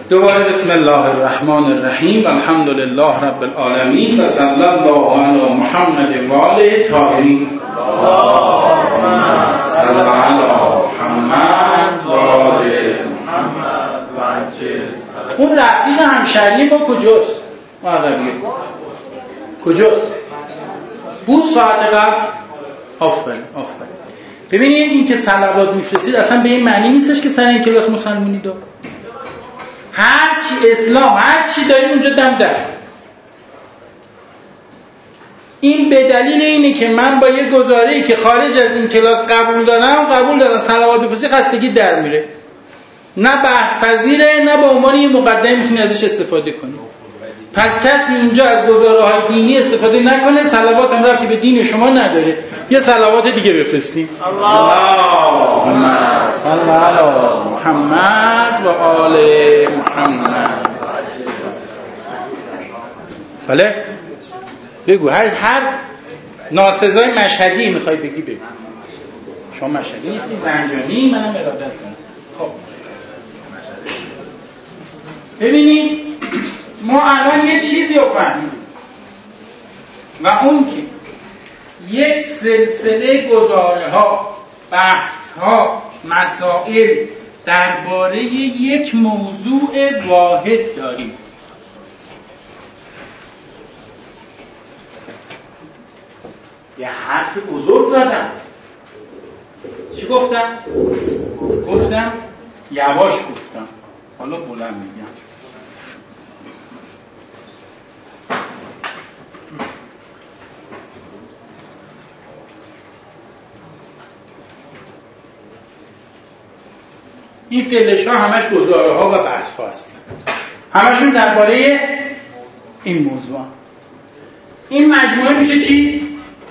دوباره بسم الله الرحمن الرحیم و الحمد لله رب العالمین و صلی الله علی محمد و آله طاهرین. اللهم صل علی محمد و آله محمد و عجل. اون رفیق همشهری با کجاست؟ عربیه کجاست؟ بود ساعت قبل. آفرین. ببینید این که صلوات میفرستید اصلا به این معنی نیستش که سر این کلاس مسلمونی دار. هرچی اسلام هرچی دارید اونجا دم در. این به دلیل اینه که من با یه گزاره‌ای که خارج از این کلاس قبول دارم صلوات بفرستی خستگی در میره. نه بحث پذیره نه به عنوان یه مقدمه میتونی ازش استفاده کنی. پس کسی اینجا از گزاره‌های دینی استفاده نکنه. صلوات هم ربطی به دین شما نداره. یه صلوات دیگه بفرستیم. اللهم صل علی محمد و آل محمد. بله بگو هر ناسزای مشهدی میخوای بگی بگو. شما مشهدی نیستی، زنجانی، منم ارادت کنم. خب ببینید ما الان یه چیزی رو فهمیدیم و اون که یک سلسله گزاره‌ها، بحث‌ها، مسائل درباره یک موضوع واحد داریم. یه حرف بزرگ زدم. چی گفتم؟ گفتم یواش گفتم. حالا بلند میگم. این فلش ها همش گزاره ها و بحث ها هستن. همشون درباره این موضوع. این مجموعه میشه چی؟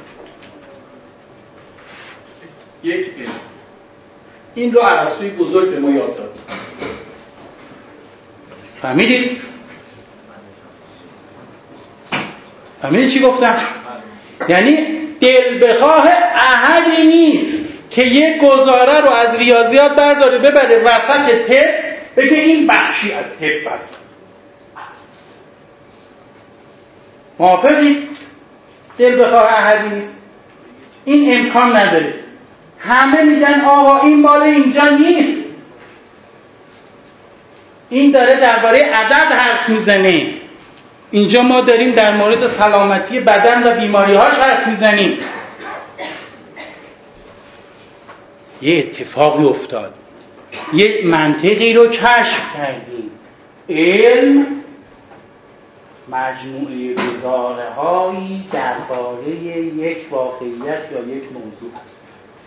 یک علم. این رو ارسطوی بزرگ به ما یاد داد. فهمیدید چی گفتم؟ یعنی دل بخواه احدی نیست که یک گزاره رو از ریاضیات برداره ببره وسط تپ بگه این بخشی از تپ است. موافقید؟ دل بخواه احدی نیست. این امکان نداره. همه میگن آقا این مال اینجا نیست. این داره درباره عدد حرف میزنه. اینجا ما داریم در مورد سلامتی بدن و بیماری‌هاش حرف میزنیم. یه اتفاقی افتاد. یه منطقی رو کشف کردیم. علم مجموعه گزاره‌هایی درباره یک واقعیت یا یک موضوع است.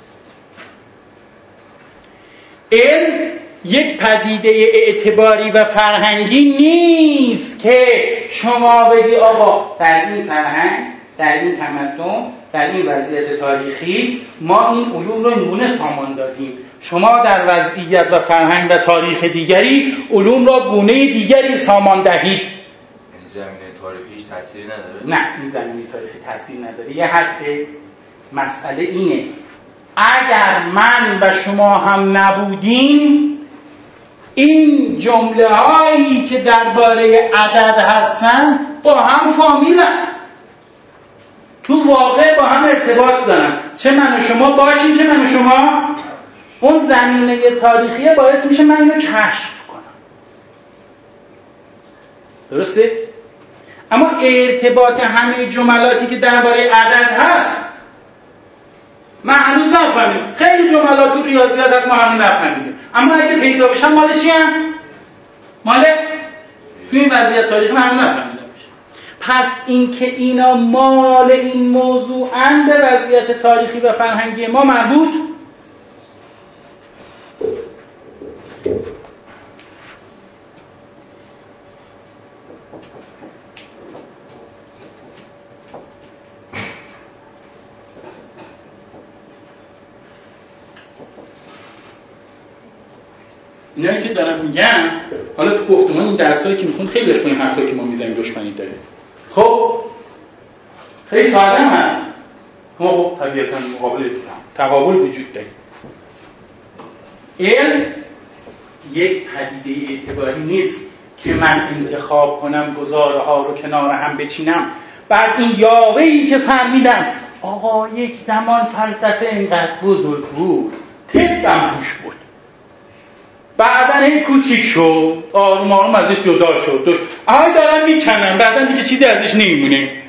علم یک پدیده اعتباری و فرهنگی نیست که شما بگی آقا در این فرهنگ، در این تمدن، در این وضعیت تاریخی ما این علوم رو اینگونه سامان دادیم. شما در وضعیت و فرهنگ و تاریخ دیگری علوم را گونه دیگری سامان دهید. این زمینه تاریخیش تأثیری نداره؟ نه، این زمینه تاریخی تأثیر نداره. یه حرف مسئله اینه اگر من و شما هم نبودیم این جمله هایی که درباره عدد هستن با هم فامیلن، تو واقع با هم ارتباط دارن. چه من و شما باشیم چه من و شما. اون زمینه تاریخیه باعث میشه من اینو کشف کنم. درسته؟ اما ارتباط همه جملاتی که درباره عدد هست من هنوز نفهمیدم. خیلی جملات تو ریاضیات هست ما هنوز نفهمیدیم. اما اگه پیدا بشن مال چی هم؟ مال تو این وضعیت تاریخی من هنوز نفهمیدم. پس این که اینا مال این موضوع به وضعیت تاریخی و فرهنگی ما مربوط اینایی که دارم میگم حالا تو گفتمان این درسایی که میخون خیلیش با این حرفایی که ما میزنیم دشمنی داره. خب خیلی ساده هم هست. خب طبیعتا تقابل وجود داره. علم یک پدیده اعتباری نیست که من انتخاب کنم گزاره ها رو کنار هم بچینم، بعد این یاوه‌ای که فهمیدم آقا یک زمان فلسفه اینقدر بزرگ بود، طبم توش بود، بعدن این کوچیک شد، آروم آروم ازش جدا شد، آهای دارم میکنم، بعدن دیگه چیزی ازش نمیمونه.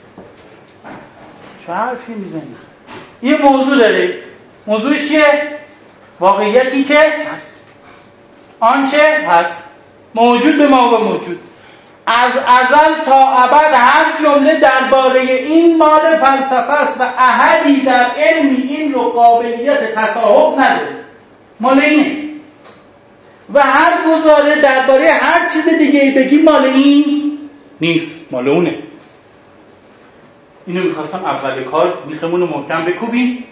چه حرفی میزنی؟ یه موضوع داره، موضوعش چیه؟ واقعیتی که هست، آنچه هست، موجود به ما و موجود. از ازل تا ابد هر جمله درباره این مال فلسفه است و احدی در علمی این رو قابلیت تصاحب نداره، مال اینه. و هر گزاره درباره هر چیز دیگه ای بگی مال این نیست، مال اونه. اینو میخواستم اول کار میخمون رو محکم بکوبیم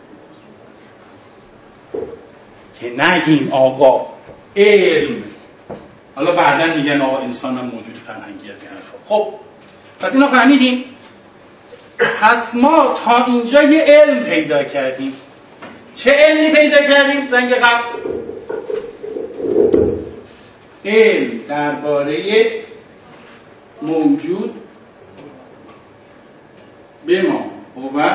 که نگیم آقا علم، حالا بعدا میگن آقا انسان هم موجود فرهنگی از این حرفا. خب پس اینو فهمیدیم. پس ما تا اینجا یه علم پیدا کردیم. چه علمی پیدا کردیم؟ زنگ قبل علم درباره موجود به ما و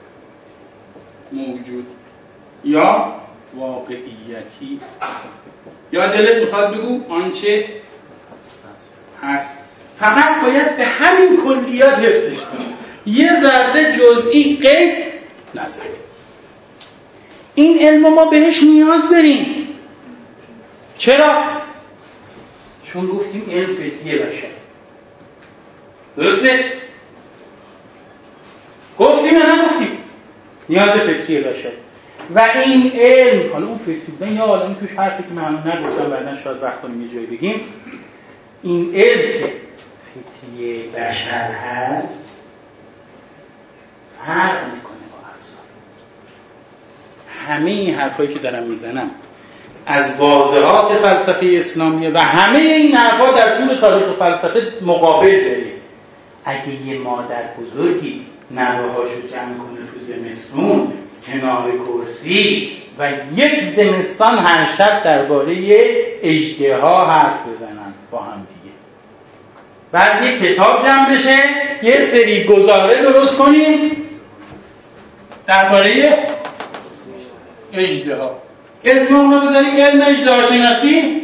موجود یا واقعیتی، یا دلت میخواد بگو آنچه هست. فقط باید به همین کلیات حفظش کنیم، یه ذره جزئی قید نذاریم. این علم ما بهش نیاز داریم. چرا؟ چون گفتیم علم فطری بشر. درسته؟ گفتیم یا نگفتیم؟ نیاز فطری بشر. و این علم، حالا اون فطری بودن یا حالا توش حرفی که من نگفتم بعدن شاید وقت کنیم یه جایی بگیم، این علم که فطری بشر هست فرق میکنه با افسانه. همه این حرفایی که دارم میزنم از واضحات فلسفه اسلامیه و همه این حرفا در طول تاریخ فلسفه مقابل داره. اگه یه مادر بزرگی نوه‌هاشو جمع کنه تو زمستون کنار کرسی و یک زمستان هر شب درباره اژدها حرف بزنن با هم دیگه، بعد یک کتاب جمع بشه یه سری گزاره درست کنیم درباره اژدها، اسم اون رو بذاریم علم اژدها شناسی.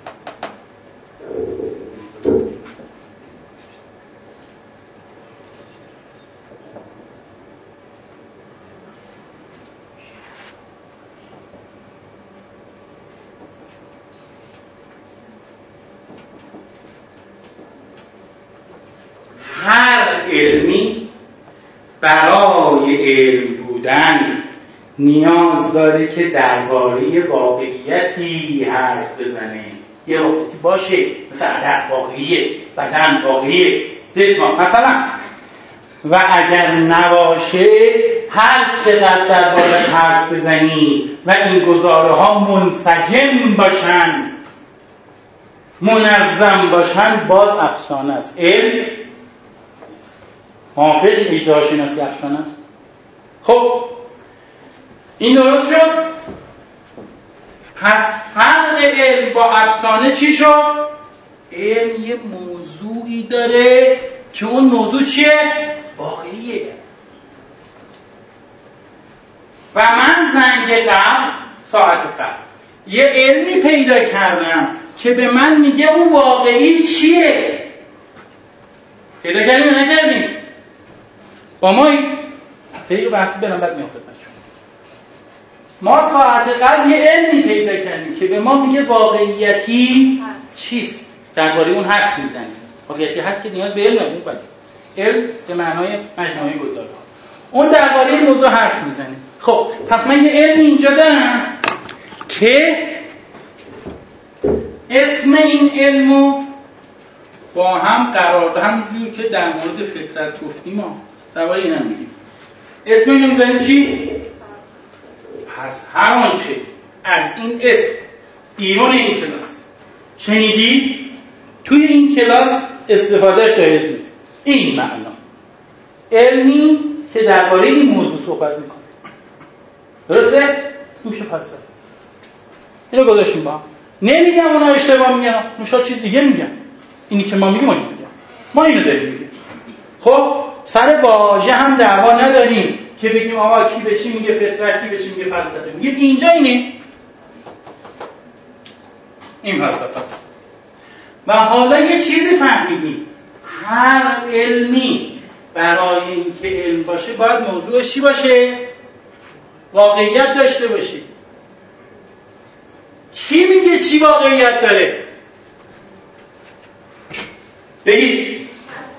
هر علمی برای علم بودن نیاز داره که درباره واقعیتی حرف بزنه. یه واقعیتی باشه، مثل عدد واقعیه، بدن واقعیه، جسم مثلا. و اگر نباشه هر چقدر دربارش حرف بزنی و این گزاره ها منسجم باشن، منظم باشن، باز افسانه است. علم موافق اژدها شناسی افسانه است. خب این درست شد؟ پس فرق علم با افسانه چی شد؟ علم یه موضوعی داره که اون موضوع چیه؟ واقعیه. و من زنگ قبل، ساعت قبل، یه علمی پیدا کردم که به من میگه اون واقعی چیه. پیدا کردیم یا نکردیم؟ با ما این سریع بحثی برم بعد میام خدمتشون. ما ساعت قبل یه علمی پیدا کردیم که به ما میگه واقعیتی چیست، درباره اون حرف میزنیم. واقعیتی هست که نیاز به علم نداره. بعد علم به معنای مجموعه گزاره‌ها، اون درباره این موضوع حرف میزنه. خب پس من یه علم اینجا دارم که اسم این علمو با هم قرار دادم، همونجور که در مورد فطرت گفتیم ما درباره این هم میگیم. اسم اینو میذاریم چی؟ پس هر آنچه از این اسم بیرون این کلاس شنیدید توی این کلاس استفادهش جایز نیست. این معنا علمی که درباره این موضوع صحبت میکنه. درسته؟ میشه فلسفه. اینو گذاشتیم با هم. نمیگم اونا اشتباه میگن، مشا چیز دیگه میگن. اینی که ما میگیم ما اینو داریم میگیم. خب سر واژه هم دعوا نداریم که بگیم آقا کی به چی میگه فطرت، کی به چی میگه فلسفه. میگه اینجا اینه، این فلسفه است. و حالا یه چیزی فهمیدیم، هر علمی برای اینکه علم باشه باید موضوعش چی باشه؟ واقعیت داشته باشه. کی میگه چی واقعیت داره؟ بگید.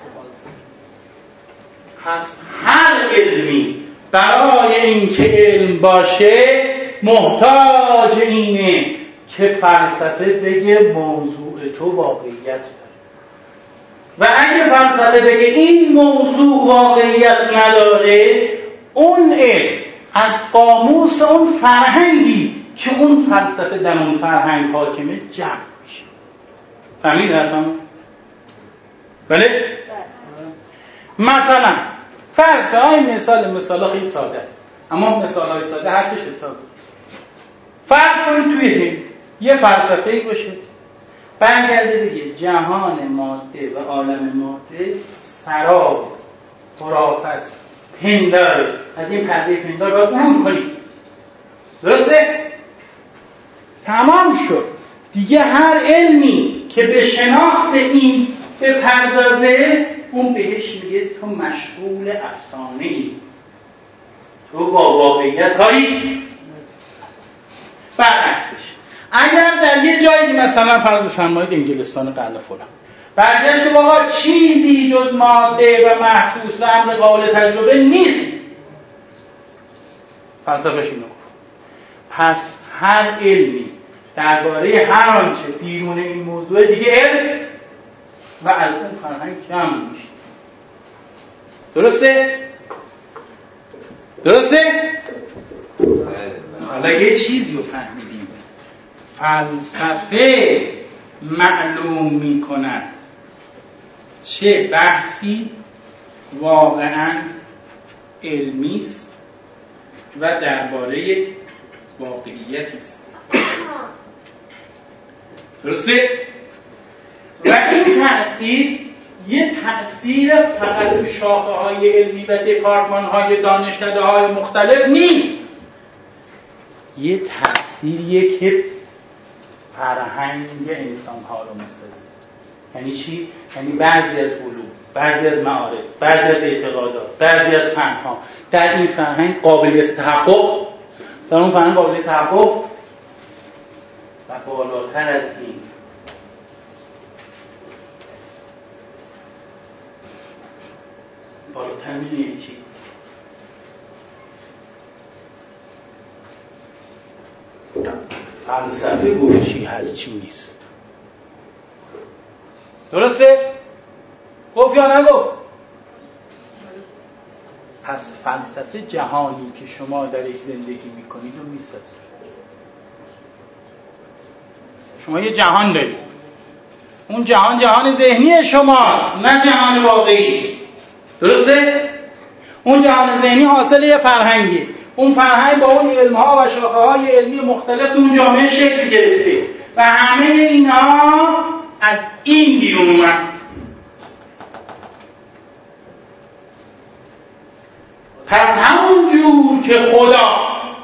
پس هر علمی برای اینکه علم باشه محتاج اینه که فلسفه بگه موضوع تو واقعیت داره. و اگه فلسفه بگه این موضوع واقعیت نداره، اون علم از قاموس اون فرهنگی که اون فلسفه در اون فرهنگ حاکمه جمع میشه. فهمید حرفم؟ بله؟ مثلا فرض کنید مثال خیلی ساده است، اما مثال‌های ساده حرفش حسابه. فرض کنید توی یه فلسفه‌ای باشه برگرده بگه جهان ماده و عالم ماده سراب، خرافه است، پندار، از این پرده پندار باید عبور کنید. درسته؟ تمام شد. دیگه هر علمی که به شناخت این بپردازه، اون بهش میگه تو مشغول افسانه‌ای، تو با واقعیت کاری. برعکسش اگر در یه جایی مثلا فرض فرمایید انگلستان قرن فلان برگشت و آقا چیزی جز ماده و محسوس و امر قابل تجربه نیست، فلسفه‌اش اینو گفت. پس هر علمی درباره هر آنچه بیرون این موضوع دیگه علم و از اون فرهنگ کم میشه. درسته؟ حالا یه چیزی رو فهمیدیم، فلسفه معلوم میکنن چه بحثی واقعا علمی است و درباره واقعیتی است. درسته؟ و این تأثیر یه تأثیر فقط تو شاخه‌های علمی و دپارتمان‌های دانشکده‌های مختلف نیست، یه تأثیریه که فرهنگ انسان‌ها رو می‌سازه. یعنی چی؟ یعنی بعضی از علوم، بعضی از معارف، بعضی از اعتقادات، بعضی از فن‌ها در این فرهنگ قابلیت تحقق، در اون فرهنگ قابلیت تحقق و بالاتر از این بالاتر می‌دونی چی؟ فلسفه گوه چی هست چی نیست. درسته؟ گفت یا نگفت؟ پس فلسفه جهانی که شما درش زندگی میکنید و میسازید. شما یه جهان دارید، اون جهان ذهنی شماست، نه جهان واقعی. درسته؟ اون جهان ذهنی حاصل یه فرهنگی، اون فرهنگ با اون علم‌ها و شاخه‌های علمی مختلف اون جامعه شکل گرفته و همه اینا از این بیرون اومد. پس همون جور که خدا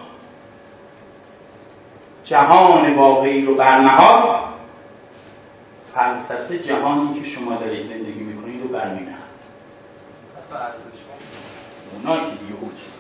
جهان واقعی رو برنهاد، فلسفه جهانی که شما درش زندگی میکنید رو برمینهاد. اونا که دیگه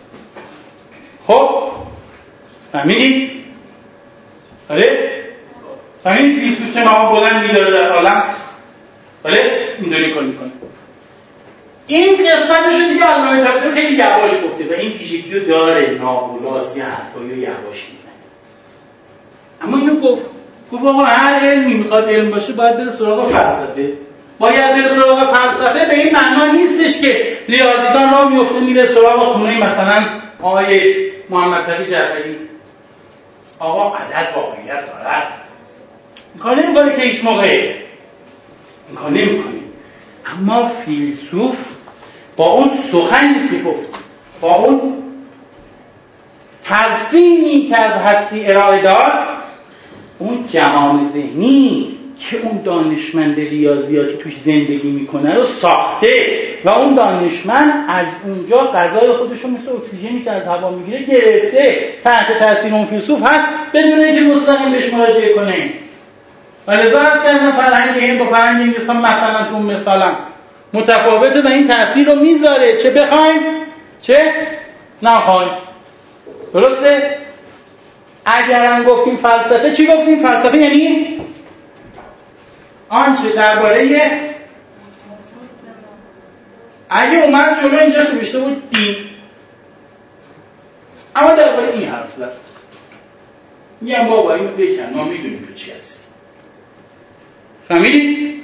خب فهمیدید؟ بله؟ فهمیدید فیلسوف چه مقام بلندی داره در عالم؟ بله؟ اینطوری کار میکنه. این قسمتشو دیگه علامه طباطبایی خیلی یواش گفته و این پیشگیری رو داره، ناقولاست، یه حرفایی رو یواش میزنه. اما اینو گفت آقا هر علمی میخواد علم باشه باید بره سراغ فلسفه. باید بره سراغ فلسفه به این معنا نیستش که ریاضیدان راه میفته میره سراغ خونه مثلا آقای محمد تقی جعفری. آقا عدد واقعیت دارد، این کار نمیکنه که هیچ موقع این کار نمیکنه. اما فیلسوف با اون سخنی که گفت، با اون ترسیمی که از هستی ارائه داد، اون جهان ذهنی که اون دانشمند ریاضیاتی توش زندگی میکنه رو ساخته و اون دانشمند از اونجا غذای خودش رو مثل اکسیژنی که از هوا میگیره گرفته، تحت تاثیر اون فیلسوف هست بدون اینکه مستقیم بهش مراجعه کنه. ولذا هست که فرهنگ هند و فرهنگ انگلستان مثلا تو مثالم متفاوته و این تاثیر رو میذاره، چه بخوایم چه نخوایم. درسته؟ اگرم گفتیم فلسفه، چی گفتیم؟ فلسفه یعنی آنچه درباره اگه اومد جلو اینجاش نوشته بود دین، اما درباره این حرف زد، میگم بابا اینو بکن، ما میدونیم تو چی هستی. فهمیدی؟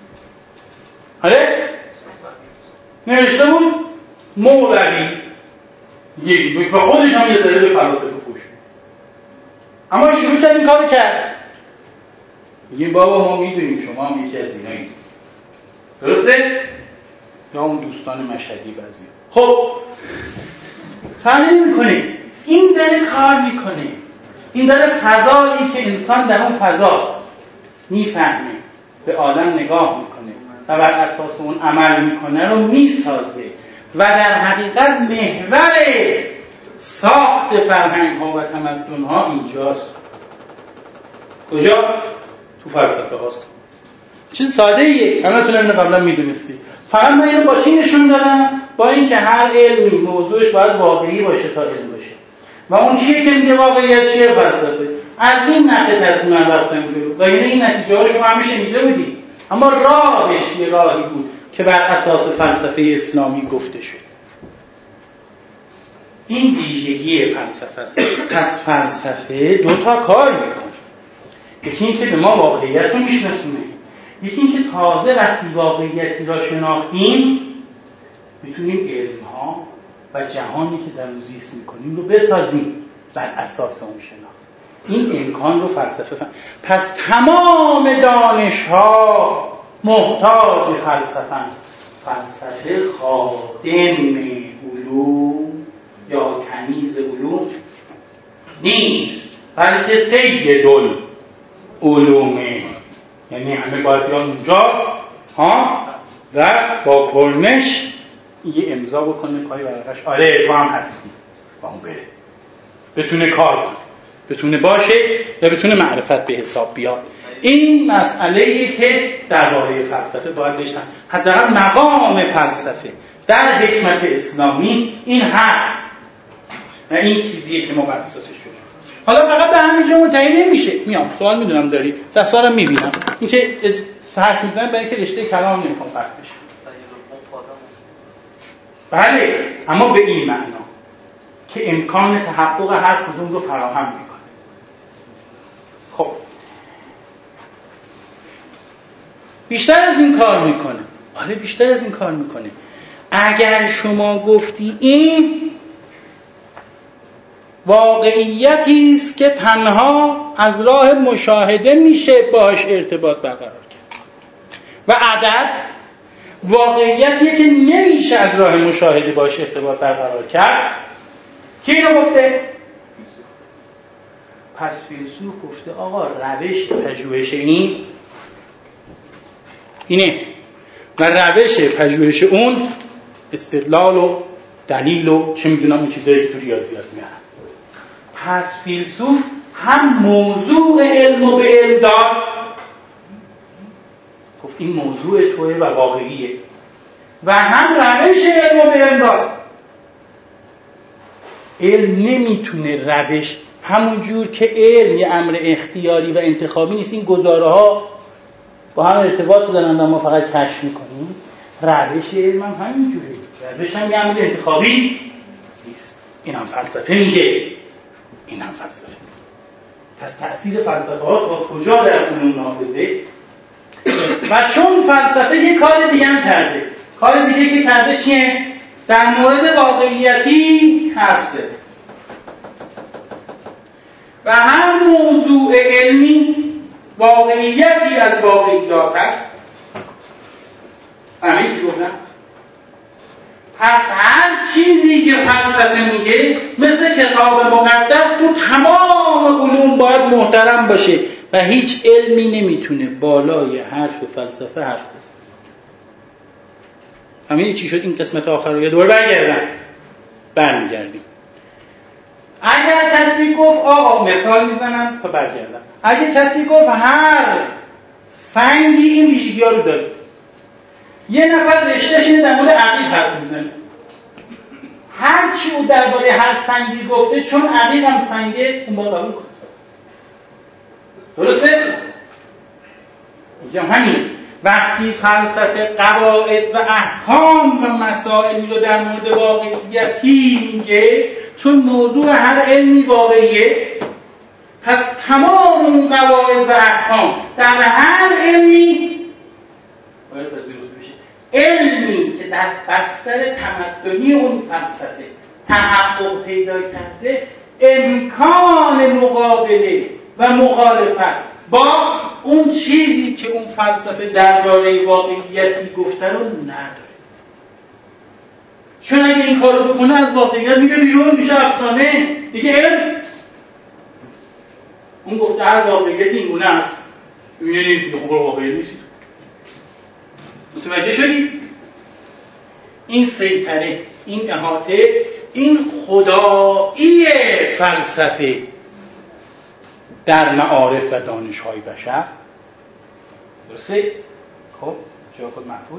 آره؟ نوشته بود مولوی یک و خودش هم یه ذره به فلسفه فوش، اما شروع کرد این کارو کرد. میگیم بابا ما میدونیم شما هم یکی از اینایی. درسته؟ یا اون دوستان مشهدی بعضی. خب فهمی میکنه این داره کار میکنه، این داره فضایی که انسان در اون فضا میفهمه، به عالم نگاه میکنه و بر اساس اون عمل میکنه رو میسازه و در حقیقت محور ساخت فرهنگ ها و تمدن ها اینجاست. کجا؟ تو فلسفه هاست. چیز ساده ایه، همتون اینو قبلا میدونستی. فقط من اینو با چی نشون دادم؟ با اینکه هر علمی موضوعش باید واقعی باشه تا علم باشه. و اون چیزی که میگه واقعیت چیه؟ فلسفه. از این نقطه تصمیم رفتم جلو و این نتیجه ها شما همیشه میده بودی، اما راهش یه راهی بود که بر اساس فلسفه اسلامی گفته شد. این ویژگی فلسفه است. پس فلسفه دو تا کار میکنه. یکی این که به ما واقعیت رو میشناسونه، یکی این که تازه وقتی واقعیتی را شناختیم میتونیم علمها و جهانی که در اون زیست میکنیم رو بسازیم بر اساس اون شناخت. این امکان رو فلسفه پس تمام دانش‌ها محتاج فلسفه. فلسفه خادم علوم یا کنیز علوم نیست، بلکه سید العلومه. یعنی همه باید بیان اونجا و با کرنش یه امضا بکنه پای ورقش، آره تو هم هستی، با اون بره، بتونه کار کنه، بتونه باشه و بتونه معرفت به حساب بیاد. این مسئله‌ای که درباره فلسفه باید بشن. حداقل مقام فلسفه در حکمت اسلامی این هست و این چیزیه که ما بر اساسش جوش. حالا فقط به همینجا منتهی نمیشه. میام سوال میدونم داری، دستارم میبینم این که حرف میزنم برای که رشته کلام نمیخوام فرق بشه. بله، اما به این معنا که امکان تحقق هر کدوم رو فراهم میکنه. خب بیشتر از این کار میکنه. آره بیشتر از این کار میکنه. اگر شما گفتی این واقعیتی است که تنها از راه مشاهده میشه باهاش ارتباط برقرار کرد و عدد واقعیتیه که نمیشه از راه مشاهده باهاش ارتباط برقرار کرد، کی اینو گفته؟ پس فیلسوف گفته آقا روش پژوهش اینه و روش پژوهش اون استدلال و دلیل و چه میدونم اون چیزایی که تو ریاضیات میارن. پس فیلسوف هم موضوع علم و به علم داد، گفت این موضوع توه و واقعیه، و هم روش علم و به علم داد. علم نمیتونه روش، همون جور که علم یه امر اختیاری و انتخابی نیست، این گزاره ها با هم ارتباط دارن و ما فقط کشف میکنیم، روش علم هم همین جوره، روش هم یه امر انتخابی نیست. این هم فلسفه میگه، این هم فلسفه. پس تأثیر فلسفه ها تا کجا در علوم نافذه؟ و چون فلسفه یه کار دیگه هم کرده، کار دیگه که کرده چیه؟ در مورد واقعیتی حرف زده و هم موضوع علمی واقعیتی از واقعیات هست. همین چی گفتم؟ پس هر چیزی که فلسفه میگه مثل کتاب مقدس تو تمام علوم باید محترم باشه و هیچ علمی نمیتونه بالای حرف فلسفه حرف بزنه. همین چی شد این قسمت آخر رو یه دور برمیگردیم. اگر کسی گفت آقا مثال میزنم تا برگردم، اگه کسی گفت هر سنگی این ویژگی‌ها رو داره، یه نفر رشته‌اش اینه در مورد عقیق حرف میزنه، هر چی او درباره هر سنگی گفته چون عقیق هم سنگه اون باید قبول کنه. درسته؟ میگم همین وقتی فلسفه قواعد و احکام و مسائلی رو در مورد واقعیتی میگه، چون موضوع هر علمی واقعیه، پس تمام اون قواعد و احکام در هر علمی باید پذیرفته بشه. علمی که در بستر تمدنی اون فلسفه تحقق پیدا کرده امکان مقابله و مخالفت با اون چیزی که اون فلسفه درباره واقعیتی گفته رو نداره. چون اگه این کارو بکنه از واقعیت میره بیرون، میشه افسانه دیگه. علم اون گفته هر واقعیتی این گونه است، میبینید خوب واقعی نیست. متوجه شدی؟ این سیطره، این احاطه، این خدایی فلسفه در معارف و دانش‌های بشر. درسته؟ خب جا خود محفوظ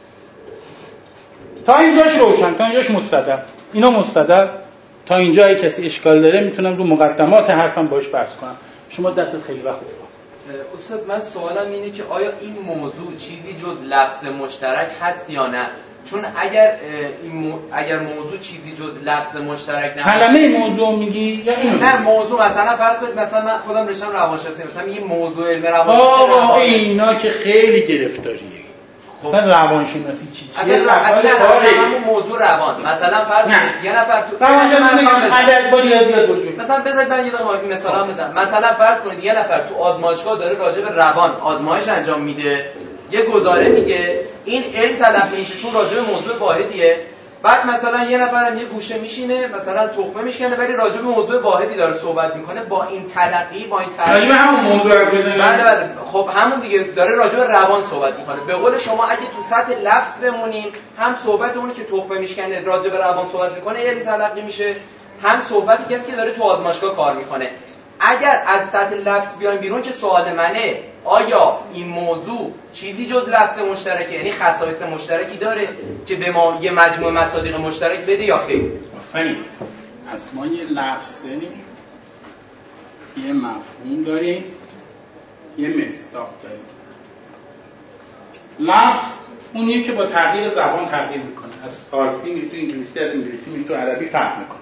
تا اینجاش روشن، تا اینجاش مستدل. اینا مستدل. تا اینجا کسی اشکال داره میتونم رو مقدمات حرفم باش بحث کنم. شما دستت خیلی وقت بود. استاد من سوالم اینه که آیا این موضوع چیزی جز لفظ مشترک هست یا نه؟ چون اگر موضوع چیزی جز لفظ مشترک نباشه، کلمه موضوع میگی یا اینو؟ نه موضوع. مثلا فرض کنید مثلا من خودم رشتم روانشناسی، مثلا میگه موضوع علم روانشناسی. آقا اینا که خیلی گرفتاریه. مثلا روانشناسی چیه؟ اصلا همون موضوع روان. مثلا فرض کنید یه نفر تو روانشناسی عدد با ریاضیات وجود. مثلا بذارید من یه دقیقه مثال بزنم. مثلا فرض کنید یه نفر تو آزمایشگاه داره راجع به روان آزمایش انجام میده، یه گزاره میگه، این علم تلقی میشه چون راجع به موضوع واحدیه. بعد مثلا یه نفرم یه گوشه میشینه مثلا تخمه میشکنه ولی راجع به موضوع واحدی داره صحبت میکنه، با این تلقی، با این راجع به همون موضوع رو بزنه. بله خب همون دیگه داره راجع به روان صحبت میکنه. به قول شما اگه تو سطح لفظ بمونیم، هم صحبت اونی که تخمه میشکنه راجع به روان صحبت میکنه علم تلقی میشه، هم صحبتی کسی که داره تو آزمایشگاه کار میکنه. اگر از سطح لفظ بیایم بیرون که سوال منه آیا این موضوع چیزی جز لفظ مشترکه، یعنی خصایص مشترکی داره که به ما یه مجموعه مصادیق مشترک بده یا خیر؟ آفرین. پس ما یه لفظ داریم، یه مفهوم داریم، یه مصداق داریم. لفظ اونیه که با تغییر زبان تغییر میکنه، از فارسی میری تو انگلیسی، از انگلیسی میری تو عربی فرق میکنه.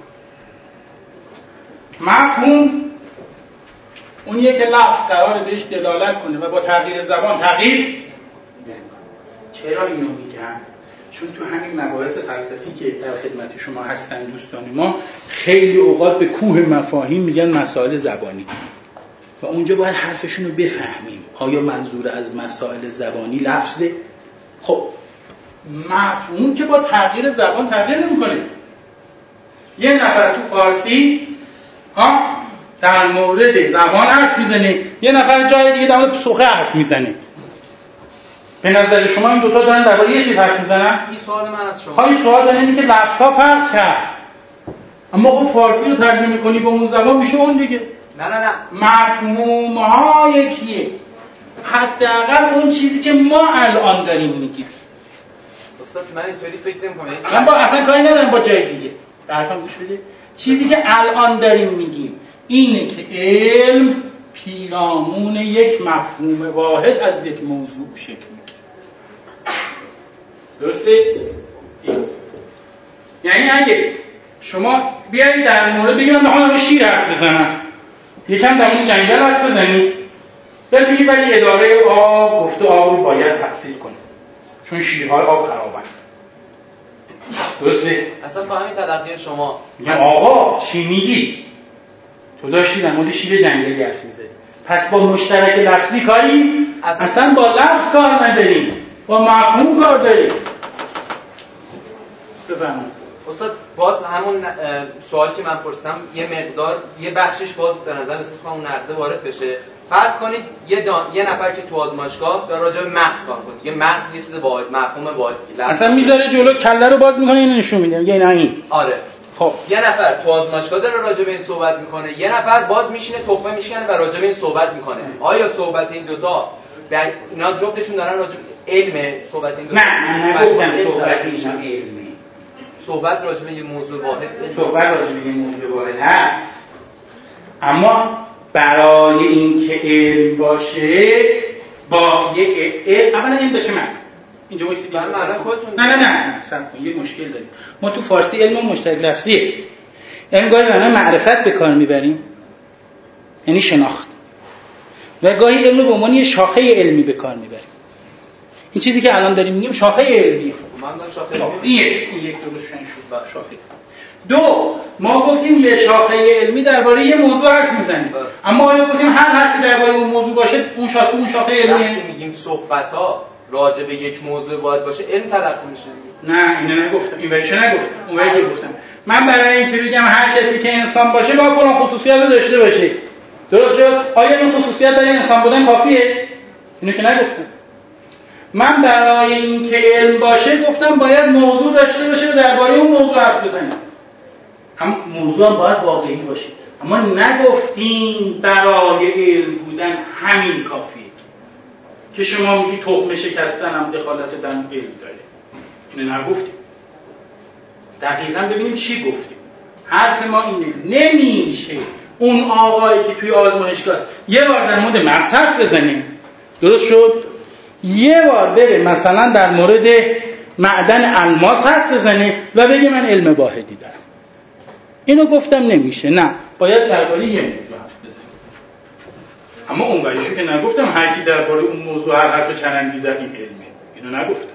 مفهوم اونیه که لفظ قراره بهش دلالت کنه و با تغییر زبان تغییر نمیکنه. چرا اینو میگم؟ چون تو همین مباحث فلسفی که در خدمت شما هستن دوستان ما، خیلی اوقات به کوه مفاهیم میگن مسائل زبانی و اونجا باید حرفشون رو بفهمیم. آیا منظور از مسائل زبانی لفظه؟ خب مفهوم که با تغییر زبان تغییر نمیکنه. یه نفر تو فارسی در مورد روان حرف میزنه، یه نفر جای دیگه در مورد سوخه حرف میزنه. به نظر شما این دوتا دارن درباره یه چیز حرف میزنن؟ این سوال من از شما. این سوال داره اینه که لفظا فرق کرد، اما خب فارسی رو ترجمه کنی به اون زبان میشه اون دیگه. نه مفهوم ها یکیه، حداقل اون چیزی که ما الان داریم میگیم. استاد من اینطوری فکر نمی‌کنم. من با اصلا کاری ندارم با جای دیگه. حرفم گوش بده. چیزی که الان داریم میگیم اینه که علم پیرامون یک مفهوم واحد از یک موضوع شکل میگیره. درسته؟ یعنی اگه شما بیایید در مورد بگید من میخوام شیر حرف بزنم، یکم در مورد جنگل حرف بزنید، بگی ولی اداره آب گفته آب رو باید تفصیل کنه چون شیرهای آب خرابن. درسته؟ اصلا با همین تلقی شما میگم آقا چی میگی؟ تو داشتی در مورد شیر جنگلی حرف میزدی، پس با مشترک لفظی کاری؟ اصلا با لفظ کار نداریم، با مفهوم کار داریم. بفرمایید. استاد باز همون سوالی که من پرسیدم یه مقدار یه بخشش باز به نظر احساس کنم اون نقده وارد بشه. فرض کنید یه نفر که تو آزمایشگاه داره راجع به مغز کار کنه. یه مغز یه چیز واحد مفهوم واحد اصلا میذاره جلو کله رو باز میکنه اینو نشون میده، میگه این. آره. خب یه نفر تو آزمایشگاه داره راجع به این صحبت میکنه، یه نفر باز میشینه تخمه میشکنه و راجع به این صحبت میکنه. آیا صحبت این دوتا در اینا جفتشون دارن راجع به علم صحبت این دوتا؟ نه نگفتم صحبت ایشون علمی. صحبت راجع به یه موضوع واحد، صحبت راجع به یه موضوع واحد هست، اما برای این که علم باشه با یک علم اولا این باشه من اینجا وایسی دیگه معنی خودتون نه صبر کن، یه مشکل داریم. ما تو فارسی علم مشترک لفظیه، یعنی گاهی معنی معرفت به کار میبریم، یعنی شناخت، و گاهی علم به عنوان یه شاخه علمی به کار میبریم. این چیزی که الان داریم میگیم شاخه علمیه. من دارم شاخه علمی یک درست شد شاخه. دو، ما گفتیم یه شاخه علمی درباره یه موضوع حرف میزنیم، اما آیا گفتیم هر حرفی درباره اون موضوع باشه اون شاخه علمیه؟ وقتی میگیم صحبت‌ها راجع به یک موضوع باید باشه علم تلقی میشه. نه اینو نگفتم، این وریشو نگفتم، اون وریشو گفتم. من برای اینکه بگم هر کسی که انسان باشه باید فلان خصوصیات رو داشته باشه، درست شد؟ آیا این خصوصیات برای انسان بودن کافیه؟ اینو که نگفتم. من برای اینکه علم باشه گفتم باید موضوع داشته باشه و درباره اون موضوع حرف بزنیم. هم موضوع هم باید واقعی باشه، اما نگفتیم برای علم بودن همین کافیه که شما میگی تخم شکستن هم دخالت در علم داره. اینو نگفتیم. دقیقاً ببینیم چی گفتیم. حرف ما اینه نمیشه اون آقایی که توی آزمایشگاه است یه بار در مورد مغز حرف بزنه، درست شد؟ یه بار بره مثلا در مورد معدن الماس حرف بزنه و بگه من علم واحدی دارم. اینو گفتم نمیشه، نه باید درباره یه موضوع حرف بزنیم. اما اون وریشو که نگفتم هر کی درباره اون موضوع هر حرف چرندی زد این علمه، اینو نگفتم.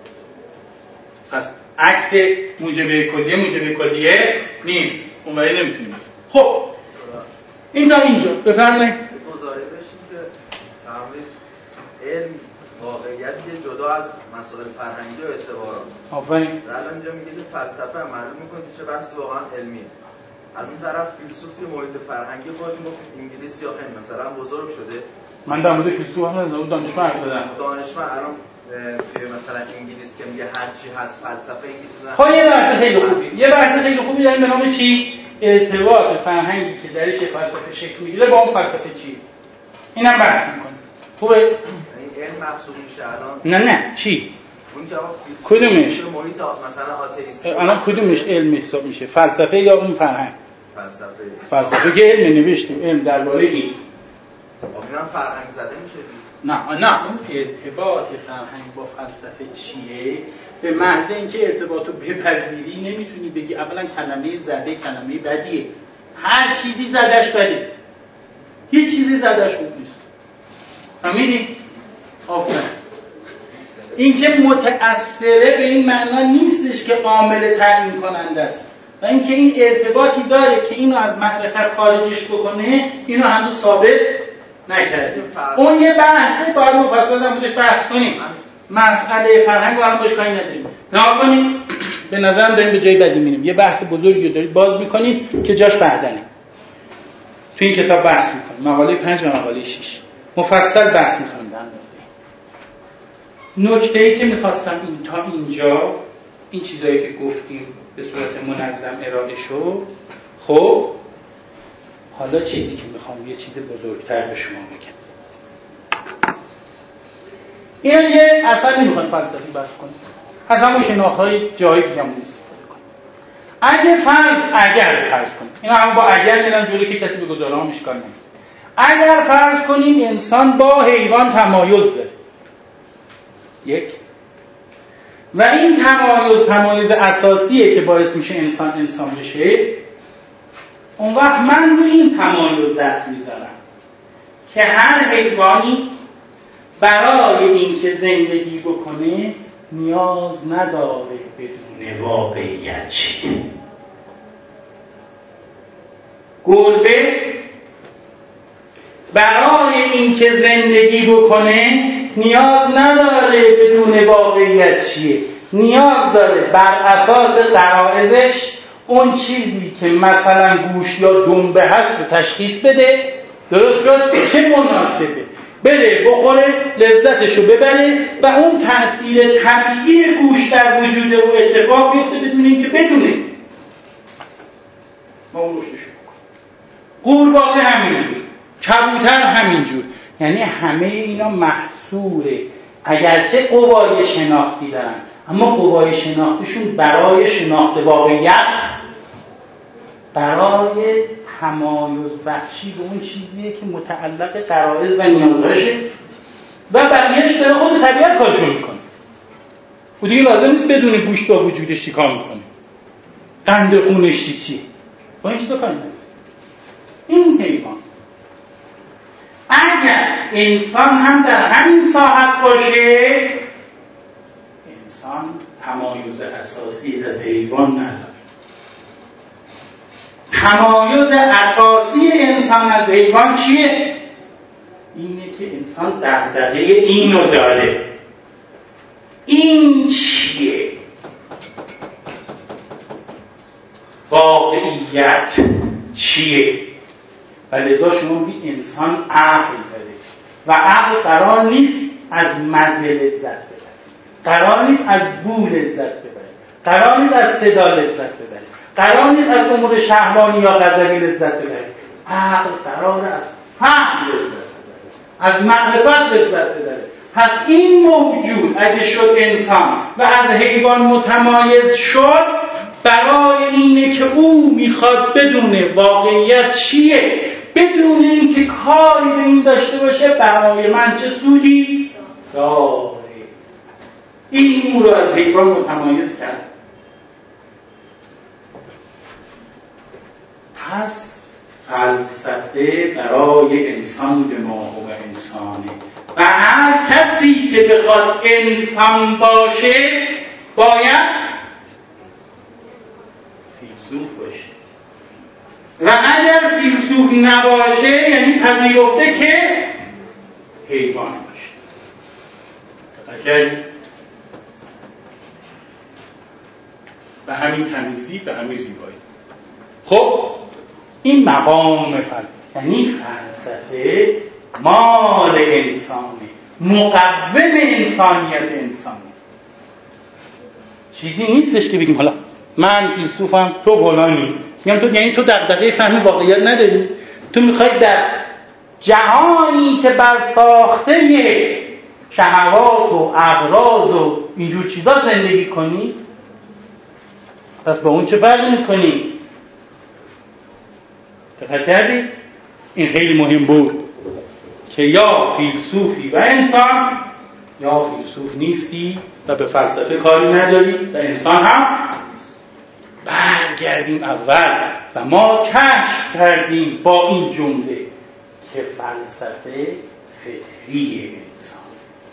پس عکس موجبه کلیه نیست، اون وری نمیتونیم. خب این تا اینجا بفرمایید. گزاره بشیم که فرمایید علم واقعیت جدا از مسائل فرهنگی و اعتبارات. آفرین. الان اینجا میگه که فلسفه معلوم میکنه که چه بحثی واقعا علمیه. از اون طرف فیلسوفی محیط فرهنگی خودتون گفتید انگلیس یا هند مثلا بزرگ شده. من در مورد فیلسوف هم ندارم، دانشمند حرف زدم. دانشمند الان توی مثلا انگلیس که میگه هر چی هست فلسفه انگلیس. خب یه بحث خیلی خوبی. یه بحث خیلی خوبی داریم به نام چی؟ ارتباط فرهنگی که درش فلسفه شکل میگیره با اون فلسفه چی؟ اینم بحث می‌کنه. خوبه؟ یعنی علم محسوب میشه الان. نه چی؟ اون که کدومش؟ محیط مثلا آتئیستی. الان کدومش علم حساب میشه؟ فلسفه یا اون فرهنگ؟ فلسفه که علم نوشتیم، علم درباره این. اونم فرهنگ زده میشه. نه اون ارتباط فرهنگ با فلسفه چیه؟ به محض اینکه ارتباط رو بپذیری نمیتونی بگی اولا کلمه زده کلمه بدیه. هر چیزی زدش بده، هیچ چیزی زدش خوب نیست. فهمیدی؟ آفرین. این که متأثره به این معنا نیستش که عامل تعیین کننده است، و اینکه این ارتباطی داره که اینو از معرفت خارجش بکنه اینو هنوز ثابت نکرده. اون یه بحثه باید مفصل در موردش بحث کنیم. مسئله فرهنگ رو الان باش کاری نداریم. نگاه کنید به نظرم داریم به جای بدی میریم. یه بحث بزرگی رو دارید باز میکنید که جاش بعدنه. تو این کتاب بحث میکنیم. مقاله 5 و مقاله 6 مفصل بحث میکنم در مورد. نکته‌ای که می‌خواستم تا اینجا این چیزایی که گفتیم به صورت منظم ارائه شد. خب حالا چیزی که میخوام یه چیز بزرگتر به شما بگم. این یه اصلا نمیخواد فلسفی بحث کنیم، از همون شناخت‌های جایی دیگه همون استفاده کنیم. اگر فرض کنیم اینا هم با اگر میدن جلوی که کسی به گزاره ها مشکال نمید. اگر فرض کنیم انسان با حیوان تمایز داره، یک، و این تمایز اساسیه که باعث میشه انسان بشه، اون وقت من روی این تمایز دست میذارم که هر حیوانی برای اینکه زندگی بکنه نیاز نداره بدون واقعیت چیه. گربه برای اینکه زندگی بکنه نیاز نداره بدون واقعیت چیه، نیاز داره بر اساس غرایزش اون چیزی که مثلا گوش یا دنبه هست رو تشخیص بده درست شد؟ چه مناسبه بره بخوره لذتشو ببره و اون تاثیر طبیعی گوش در وجود او اتفاق بیفته بدون اینکه بدونه. ما اون رشدشو قورباغه همینجور، کبوتر همینجور. یعنی همه اینا محصور اگرچه قوای شناختی دارن اما قوای شناختیشون برای شناخت واقعیت، برای تمایز بخشی به اون چیزیه که متعلق غرایز و نیازهاشه و بقیه‌اش داره خود طبیعت کارشو میکنه. و دیگه لازم نیست بدون گوشت با وجودش چیکار میکنه، قند خونش چیه، با این چیزا کار نداره. این حیوان اگر انسان هم در همین ساحت باشه، انسان تمایز اساسی از حیوان نداره. تمایز اساسی انسان از حیوان چیه؟ اینه که انسان دغدغه اینو داره. این چیه؟ واقعیت چیه؟ و لذا شما بید انسان عقل داره و عقل قرار نیست از مزه لذت ببره، قرار نیست از بو لذت ببره، قرار نیست از صدا لذت ببره، قرار نیست از امور شهوانی یا غضبی لذت ببره. عقل قرار از فهم لذت ببره، از معرفت لذت ببره. پس این موجود اگه شد انسان و از حیوان متمایز شد، برای اینه که او میخواد بدونه واقعیت چیه، بدون اینکه کاری به این داشته باشه برای من چه سودی داره. این او رو از حیوان متمایز کرد. پس فلسفه برای انسان به ما و انسانه و هر کسی که بخواد انسان باشه باید فیلسوف باشه و اگر فیلسوف نباشه یعنی پذیرفته که حیوان باشه. اگر به همین تمیزی به همین زیبایی. خب این مقام فلسفه، یعنی فلسفه مال انسانه، مقوم انسانیت انسانه. چیزی نیستش که بگیم حالا من فیلسوفم تو فلانی، یعنی تو دغدغه فهم واقعیت نداری، تو میخوای در جهانی که بر ساخته شهوات و اغراض و اینجور چیزا زندگی کنی، پس با اون چه فرق میکنی؟ دقت کردی؟ این خیلی مهم بود که یا فیلسوفی و انسان یا فیلسوف نیستی و به فلسفه کاری نداری و انسان هم. برگردیم اول و ما کشف کردیم با این جمله که فلسفه فطری انسان.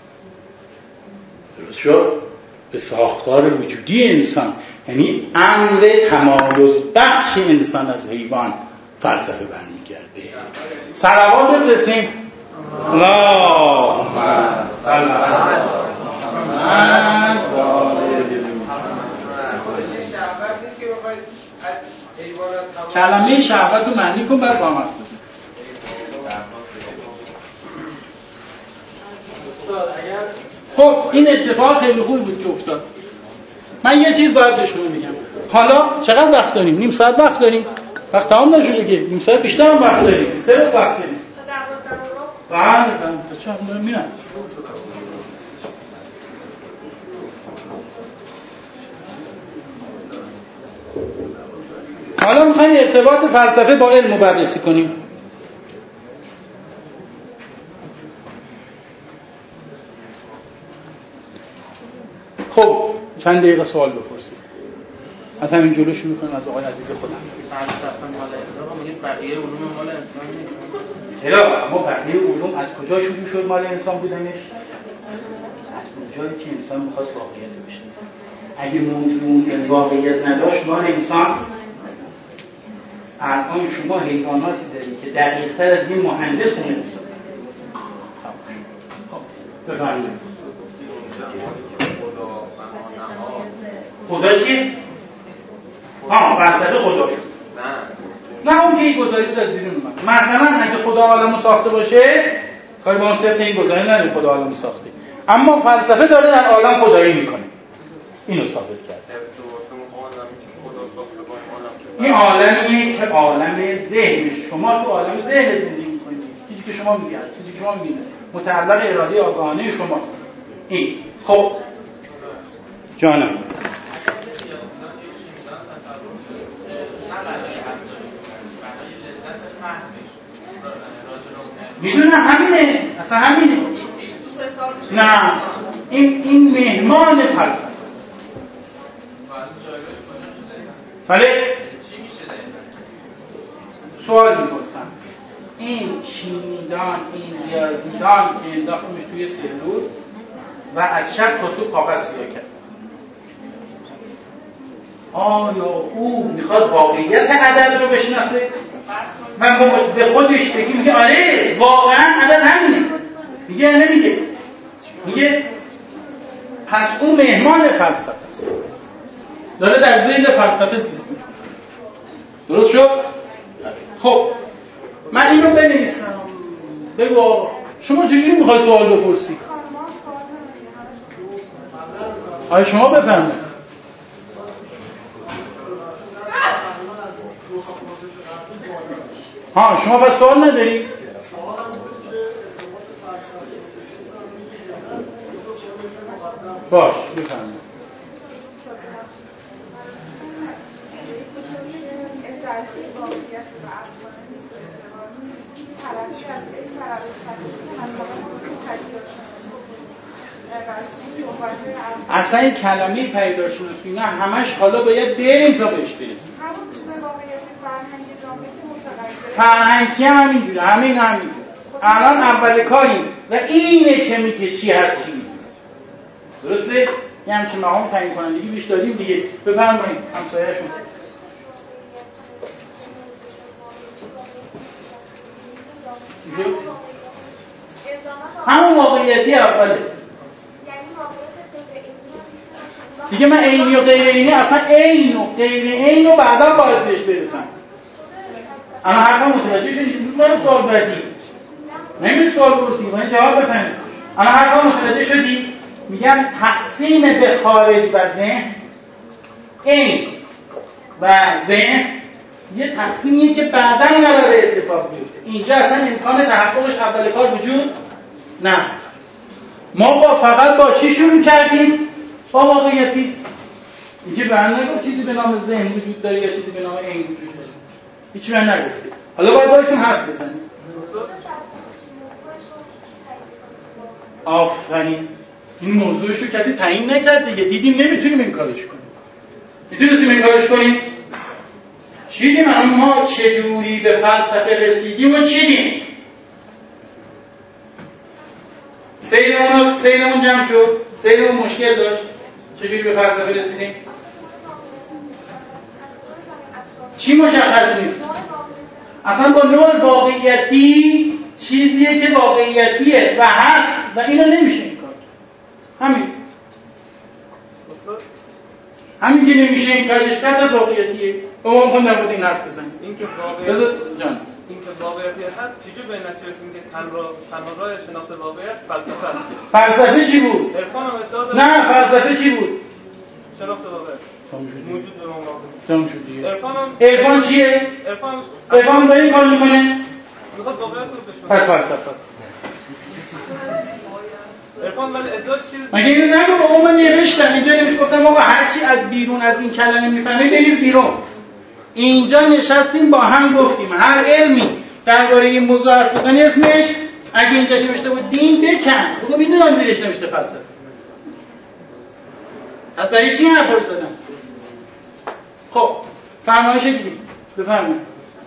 درست شد؟ به ساختار وجودی انسان، یعنی امر تمایز بخش انسان از حیوان فلسفه برمیگرده. صلوات بفرستیم. اللهم صل علی محمد و آل کلمه شهوت رو معنی کن بعد با هم خب این اتفاق خیلی خوب بود که افتاد. من یه چیز باید به شما بگم. حالا چقدر وقت داریم؟ نیم ساعت وقت داریم. وقت تمام نشده که نیم ساعت بیشتر هم وقت داریم. 3 وقت داریم. بله بچه‌ها دارم میرن. حالا میخوایم ارتباط فلسفه با علم رو بررسی کنیم. خب چند دقیقه سوال بپرسید. از همین جلو شروع کنیم از آقای عزیز خودم. فلسفه مال انسان میگید بقیه علوم مال انسان نیست. چرا؟ ما بقیه علوم از کجا شروع شد مال انسان بودنش؟ از اونجایی که انسان می‌خواست واقعیت بشناسه. اگه موضوع واقعیت نداشت مال انسان. الان شما حیواناتی دارید که دقیق‌تر از این مهندس نمی‌سازن. خب بفرمایید. خدا چیه؟ فلسفه خدا شد. نه اون که گزارید از بیرون اومد. مثلا اگه خدا عالمو ساخته باشه کاری با اون صرف این گزارش نداره خدا عالمو ساخته، اما فلسفه داره در عالم خدایی میکنه، اینو ثابت کرد. این عالمیه که عالم ذهن شما، تو عالم ذهن زندگی میکنید، چیزی که شما میگید، چیزی که شما میبینید متعلق اراده آگاهانه شماست. این خب جانم میدونم همینه، اصلا همینه. نه این مهمان فلسفه. بله سوال میپرسم، این چینیدان، این ریاضیدان که انداختمش توی سلول و از شب تا صبح کاغذ سیاه کرد، آیا او میخواد واقعیت عدد رو بشناسه؟ من به خودش بگی میگه آره واقعا عدد همینه، میگه نمیگه، میگه پس او مهمان فلسفه است، داره در ذیل فلسفه زیست میکنه. درست شد؟ خب من اینو بنویسم، بگو شما چجوری میخوای سوال بپرسی؟ آیا شما بفرمایید. ها شما بس سوال نداری؟ باش بفرمایید. اصلا این کلمه پیداشناسی نه همش حالا باید بریم تا بهش برسیم. همون چیز واقعیت فرهنگ جامعه که متغیره. فرهنگی هم همینجوره، همه اینا همینجوره. الان اول کاریم و اینه که میگه چی هست چی نیست. درسته؟ یه همچین مقام تعیین کنندگی بیش دادیم دیگه. بفرمایید همسایه‌شون. همون واقعیتی اوله. دیگه من عینی و غیر عینی اصلا عین و غیر عین و بعدا باید بهش برسم. اما حرفا متوجه شدید؟ من سوال بعدی نمیدونی سوال بپرسی، من جواب بفهمید. اما حرفا متوجه شدید؟ میگم تقسیم به خارج و ذهن، عین و ذهن یه تقسیمیه که بعدا قراره اتفاق بیفته. اینجا اصلا امکان تحققش اول کار وجود نه. ما فقط با چی شروع کردیم؟ با واقعیتی. اینکه بیان نگفت چیزی به نام ذهن وجود داره یا چیزی به نام عین وجود داره. هیچ بیان نگفته. حالا باید باشیم حرف بزنیم. آفرین. این موضوعشو کسی تعیین نکرد دیگه. دیدیم نمیتونیم این کارش کنیم. میتونستیم این کارش کنیم؟ چیدیم ما چجوری به فلسفه رسیدیم و چیدیم؟ سیرمون جمع شد، سیرمون مشکل داشت، چجوری به فلسفه رسیدیم؟ چی مشخص نیست؟ اصلا با نوع واقعیتی چیزیه که واقعیتیه و هست و اینو نمیشه این کار کرد. همین که نمیشه این کارش کرد از واقعیتیه. با ما میخوام در مورد این حرف بزنیم. این که واقعیت هست چجور به نتیجه رسیدیم که تنها راه شناخت واقعیت فلسفه است؟ فلسفه چی بود؟ عرفان هم اصلاح نه فلسفه چی بود؟ شناخت واقعیت. موجود به ما تمام شد دیگه. عرفان چیه؟ عرفان داره این کار میکنه؟ میخواد واقعیت رو بشناسه. پس فلسفه است. عرفان ولی ادعاش چیز مگه اینو نگو بابا من نوشتم اینجا گفتم آقا هر چی از بیرون از این کلمه میفهمه بریز بیرون. اینجا نشستیم با هم گفتیم هر علمی درباره این موضوع حرف بزنی اسمش اگه اینجاش نوشته بود دین بکن بگو میدونم زیرش نوشته فلسفه. از برای چی حرف رو زدم؟ خب فرمایش دیگه بفرمایید.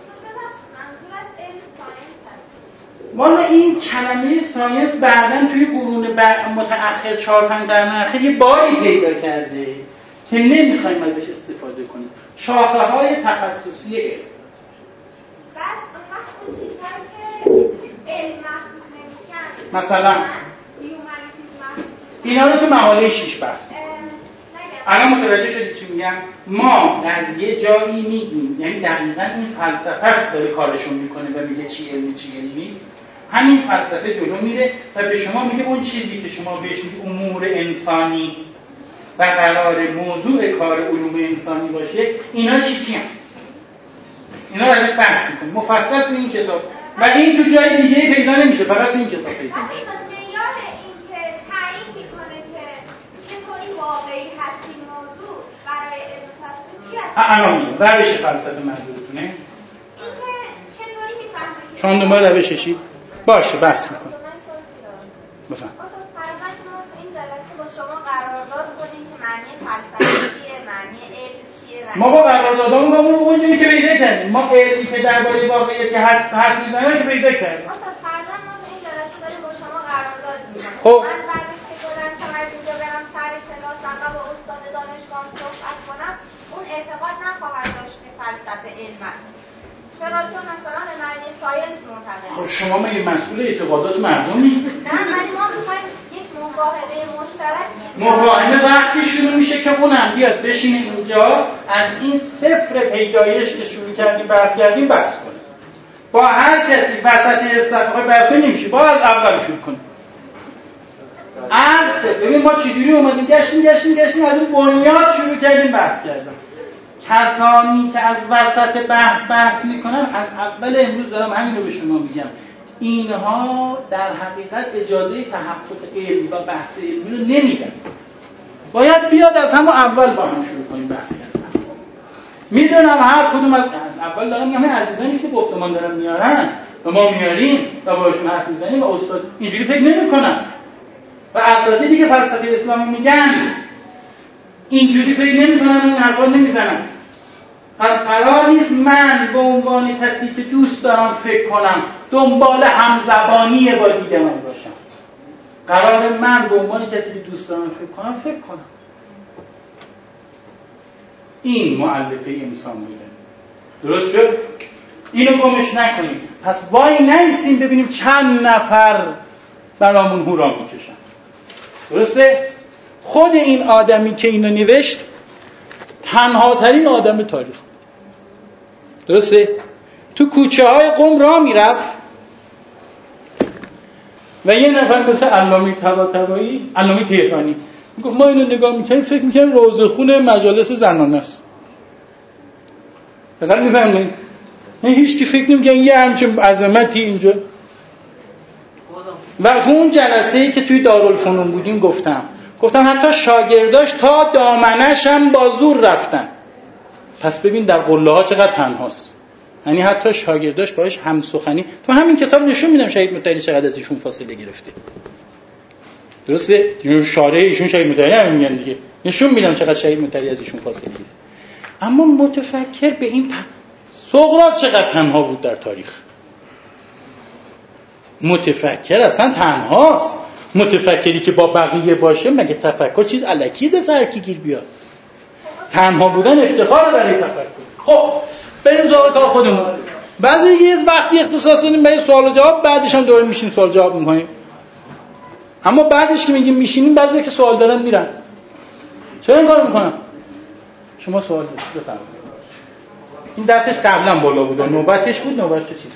والا این کلمه ساینس بعداً توی قرون متأخر 4-5 قرن اخیر یه باری پیدا کرده که نمیخوایم ازش استفاده کنیم. شاخه‌های تخصصی علم. بعد اون چیزهایی که علم محسوب نمیشن مثلا اینا رو تو مقاله 6 بحث نگم الان متوجه شدید چی میگم؟ ما از یه جایی میگیم، یعنی دقیقاً این فلسفه است داره کارشون میکنه و میگه چی علمی چی علمی نیست. همین فلسفه جلو میره و به شما میگه اون چیزی که شما بهش میگید امور انسانی و قرار موضوع کار علوم انسانی باشه، اینا چی هستن؟ اینا رو ازش بحث میکنیم مفصل تو این کتاب و این تو جای دیگه پیدا نمیشه، فقط تو این کتاب پیدا میشه. معیار این که تعیین میکنه که چطوری واقعی هست این موضوع برای علم فلسفه چی هست؟ الان میگم روش فلسفه منظورتونه؟ این که چطوری میفهمه که شما دنبال روششی؟ باشه بحث میکنم. بفهم. اساس فرضاً ما تو این جلسه با شما قرارداد کنیم که معنی فلسفه چیه، معنی علم چیه. ما با قراردادامون اونجوری که پیدا کردیم، ما علمی که درباره واقعیت که حرف میزنه که پیدا کردیم. اساس فرضاً ما تو این جلسه داریم با شما قرارداد می‌کنیم. خب من بعدش که بلند شم از اینجا برم سر کلاس و با استاد دانشگاه صحبت کنم، اون اعتقاد نخواهد داشت که فلسفه علم است. چرا؟ چون مثلا به معنی ساینس معتقد. خب شما مگه مسئول اعتقادات مردمی؟ نه ولی ما می‌خوایم یک مفاهمه مشترک. مفاهمه وقتی شروع میشه که اونم بیاد بشینه اینجا از این صفر پیدایش که شروع کردیم بحث کردیم بحث کنیم. با هر کسی وسط استفاده بحث نمیشه، با از اول شروع کنیم. از صفر. ببین ما چجوری اومدیم گشتیم از اون بنیاد شروع کردیم بحث کردیم. کسانی که از وسط بحث میکنن از اول امروز دارم همین رو به شما میگم، اینها در حقیقت اجازه تحقق علمی و بحث علمی رو نمیدن. باید بیاد از همون اول با هم شروع کنیم بحث کردن. میدونم هر کدوم از اول دارم میگم عزیزانی که گفتمان دارن میارن و ما میاریم و باشون حرف میزنیم و استاد اینجوری فکر نمیکنن و اساتیدی که فلسفه اسلامی میگن اینجوری فکر نمیکنن، این حرفا نمیزنن. پس قرار نیست من به عنوان کسی که دوست دارم فکر کنم دنبال همزبانی با دیگران باشم. قرار من به عنوان کسی که دوست دارم فکر کنم. این مؤلفه انسان بوده. درست شد؟ اینو گمش نکنیم. پس وای نایستیم ببینیم چند نفر برامون هورا میکشن. درسته؟ خود این آدمی که اینو نوشت تنها ترین آدم تاریخ. درسته؟ تو کوچه های قم راه میرفت و یه نفر مثل علامه طباطبایی، علامه تهرانی میگفت ما اینو نگاه میکنیم فکر میکنیم روضه‌خون مجالس زنانه است. فقط میفهمید؟ هیچ کی فکر نمیکنه یه همچین عظمتی اینجا. و اون جلسه‌ای که توی دارالفنون بودیم گفتم حتی شاگرداش تا دامنش هم با زور رفتن. پس ببین در قله ها چقدر تنهاست. یعنی حتی شاگرداش باهاش هم سخنی. تو همین کتاب نشون میدم شهید مطهری چقدر از ایشون فاصله گرفته. درسته؟ شارع ایشون شهید مطهری هم میگن دیگه. نشون میدم چقدر شهید مطهری از ایشون فاصله گرفته. اما متفکر به این سقراط چقدر تنها بود در تاریخ. متفکر اصلا تنهاست. متفکری که با بقیه باشه مگه تفکر چیز الکی ده سرکی گیر بیاد؟ تنها بودن افتخار برای تفکر. خب بریم سوال کار خودمون. بعضی یه وقتی اختصاص دادیم برای سوال و جواب، بعدش هم دوره میشین سوال جواب میکنیم. اما بعدش که میگیم میشینیم بعضی که سوال دارن میرن. چرا این کارو میکنن؟ شما سوال بفرمایید. این دستش قبلا بالا بود، نوبتش بود، نوبت چه چیز؟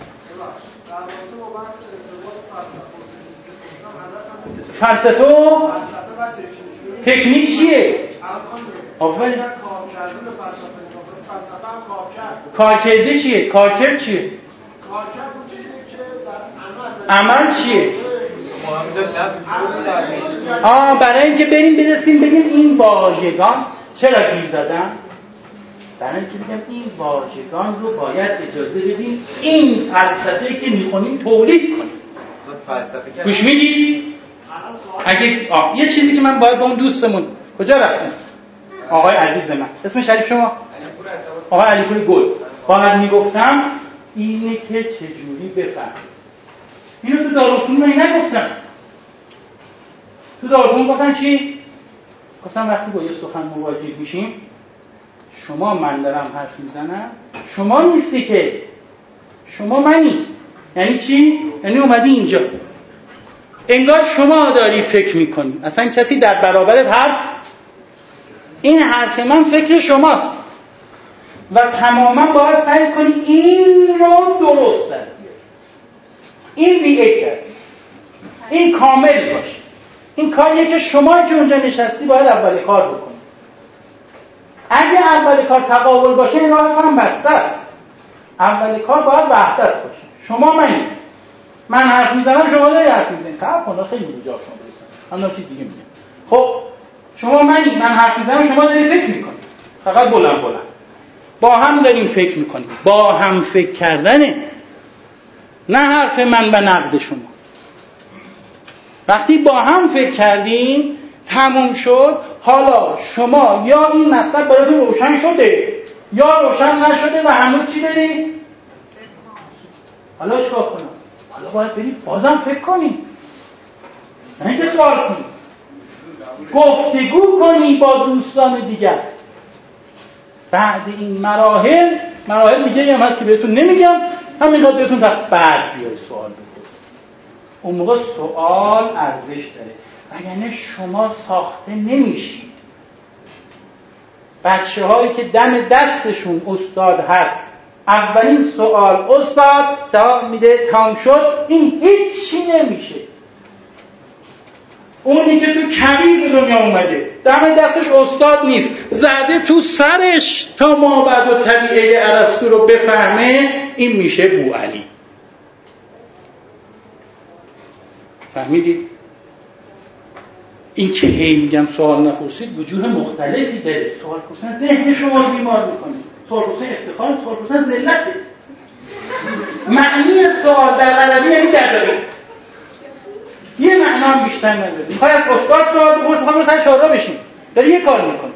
فلسفه و تکنیک چیه؟ آفرین. کارکرده چیه؟ کارکرد چیه؟ عمل چیه؟ برای اینکه بریم برسیم بگیم این واژگان چرا گیر زدن؟ برای اینکه بگم این واژگان رو باید اجازه بدیم این فلسفه که میخونیم تولید کنیم. گوش میدید؟ اگه یه چیزی که من باید با اون دوستمون کجا رفتم؟ آقای عزیز من اسم شریف شما؟ آقای علیپور گل. باید میگفتم اینه که چجوری بفهمید. اینو تو دارالفنون من نگفتم. تو دارالفنون گفتن چی؟ گفتم وقتی با یه سخن مواجه میشیم شما من دارم حرف میزنم، شما نیستی که، شما منی. یعنی چی؟ یعنی اومدی اینجا انگار شما داری فکر میکنی، اصلا کسی در برابرت حرف این حرف من فکر شماست و تماما باید سعی کنی این رو درست در بیاری. این بیعه کرد، این کامل باشه. این کاریه که شما که اونجا نشستی باید اول کار بکنی. اگه اول کار تقابل باشه این راه هم بسته است. اول کار باید وحدت باشه. شما من حرف میزنم، شما داری حرف میزنید. صبر کن، خیلی رو جا شما برسن. من چیز دیگه میگم. خب شما من حرف میزنم، شما داری فکر میکنید. فقط بلند با هم داریم فکر میکنیم. با هم فکر کردنه، نه حرف من و نقد شما. وقتی با هم فکر کردیم تموم شد. حالا شما یا این مطلب براتون روشن شده یا روشن نشده و هنوز چی داری؟ حالا چیکار کنم؟ حالا باید برید بازم فکر کنی، نه اینکه سوال کنی، گفتگو کنی با دوستان دیگر. بعد این مراحل دیگه هم هست که بهتون نمیگم، همینقدر بهتون بعد بیای سوال بپرس. اون موقع سوال ارزش داره، وگرنه شما ساخته نمیشید. بچه هایی که دم دستشون استاد هست، اولین سوال استاد جواب میده، تمام شد، این هیچی نمیشه. اونی که تو کبیر به دنیا اومده دم دستش استاد نیست، زده تو سرش تا ما بعد و طبیعه ارسطو رو بفهمه، این میشه بوعلی. فهمیدید؟ این که هی میگم سوال نپرسید وجوه مختلفی داره. سوال پرسیدن ذهن شما رو بیمار میکنه. سوال پرسیدن افتخار، سوال پرسیدن ذلته. معنی سوال در عربی یعنی دغدغه. یه معنا هم بیشتر نداره. میخوای از استاد سوال بپرس، میخوای مثلا چهارراه بشین. داری یه کار میکنه.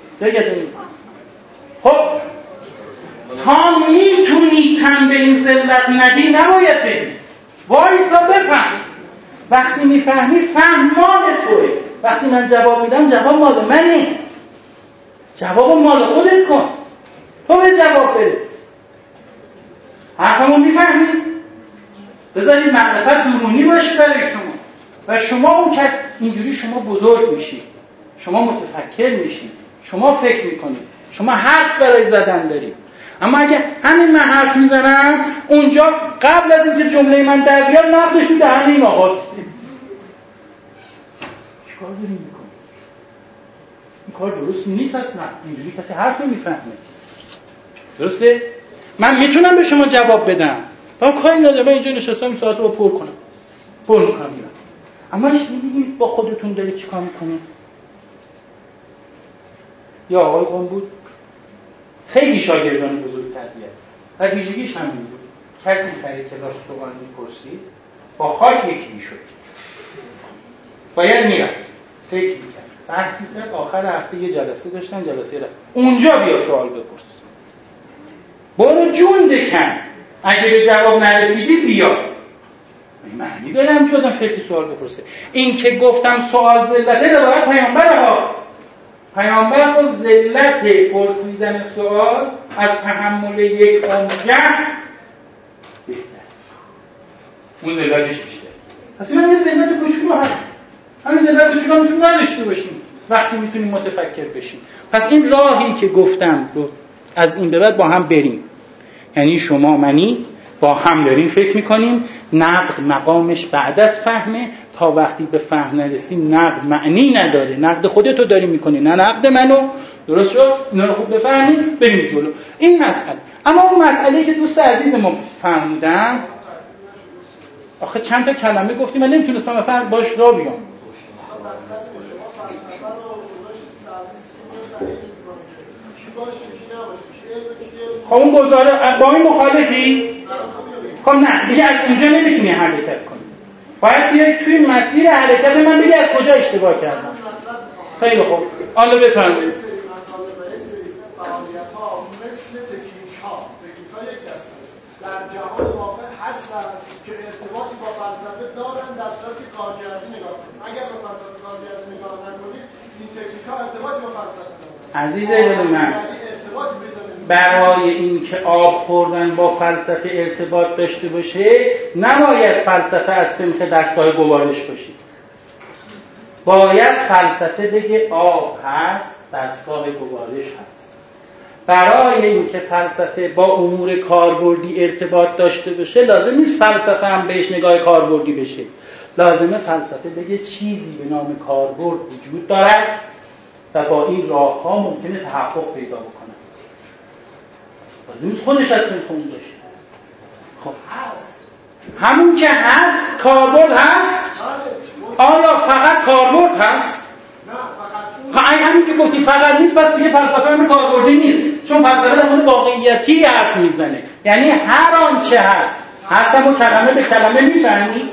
خب تا میتونی تن به این ذلت ندی نباید بدی. وایسا بفهم. وقتی میفهمی فهم مال توه. وقتی من جواب میدم جواب مال منه. جواب مال خودت کن. تو به جواب برس. حرفمو میفهمی؟ بذارید معرفت درونی باشه برای شما. و شما اون کس اینجوری شما بزرگ میشید. شما متفکر میشید. شما فکر میکنید. شما حرف برای زدن دارید. اما اگه همین من حرف میزنم اونجا قبل از اینکه جمله من در بیاد نقدش میده همین آقاست. چیکار داریم میکنیم؟ این کار درست نیست اصلا. اینجوری کسی حرف نمیفهمه. درسته؟ من میتونم به شما جواب بدم. من کاری ندارم، من اینجا نشستم این ساعت رو پر میکنم میرم. اما میبینید با خودتون دارید چیکار میکنید؟ یا آقای قوم بود خیلی شاگردان بزرگ تربیت و ویژگیش همین بود. کسی سر کلاس سوال میپرسید با خاک یکی میشد. باید میرفت فکر میکرد بحث میکرد. آخر هفته یه جلسه داشتن، جلسه رفت اونجا بیا سوال بپرس. برو جون بکن، اگه به جواب نرسیدی بیا. معنی دارم که آدم فکر سوال بپرسه. این که گفتم سوال ذلته رو باید پیامبر گفت ذلت پرسیدن سوال از تحمل یک عمر جهل بهتر. اون ذلتش بیشتر. پس این یه ذلت کوچولو هست. همین ذلت کوچولو میتونیم نداشته باشیم وقتی میتونیم متفکر بشیم. پس این راهی که گفتم از این به بعد با هم بریم. یعنی شما منی با هم داریم فکر میکنیم. نقد مقامش بعد از فهمه. تا وقتی به فهم نرسیم نقد معنی نداره. نقد خودتو داری میکنی نه نقد منو. درست شد؟ اینا رو خوب بفهمیم بریم جلو. این مسئله. اما اون مسئله که دوست عزیز ما فهمیدن، آخه چند تا کلمه گفتیم من نمیتونستم مثلا باش را بیام. خب اون گزاره با این مخالفی؟ خب نه دیگه از اونجا نمیتونی حرکت کنی. باید بیایی توی مسیر حرکت من بگی از کجا اشتباه کردم. خیلی خوب حالا بفرمایید. فعالیت‌ها مثل تکنیک‌ها یک دسته در جهان واقع هستن که ارتباطی با فلسفه دارن در صورتی کارکردی نگاه کنید. اگر به فلسفه کارکردی نگاه نکنید این تکنیک‌ها ارتباطی با فلسفه ندارن. عزیز دل من برای این که آب خوردن با فلسفه ارتباط داشته باشه نباید فلسفه از سمت دستگاه گوارش باشید. باید فلسفه بگه آب هست، دستگاه گوارش هست. برای اینکه فلسفه با امور کاربردی ارتباط داشته باشه لازم نیست فلسفه هم بهش نگاه کاربردی بشه. لازمه فلسفه بگه چیزی به نام کاربرد وجود دارد و با این راه ها ممکنه تحقق پیدا بکنه. لازم نیست خودش از سنخون باشه. خب هست. همون که هست کاربرد هست. آیا فقط کاربرد هست؟ نه فقط همین که گفتی فقط نیست، پس دیگه فلسفه هم کاربردی نیست، چون فلسفه در مورد واقعیتی حرف میزنه. یعنی هر آنچه هست، حتی ما کلمه به کلمه میفهمی؟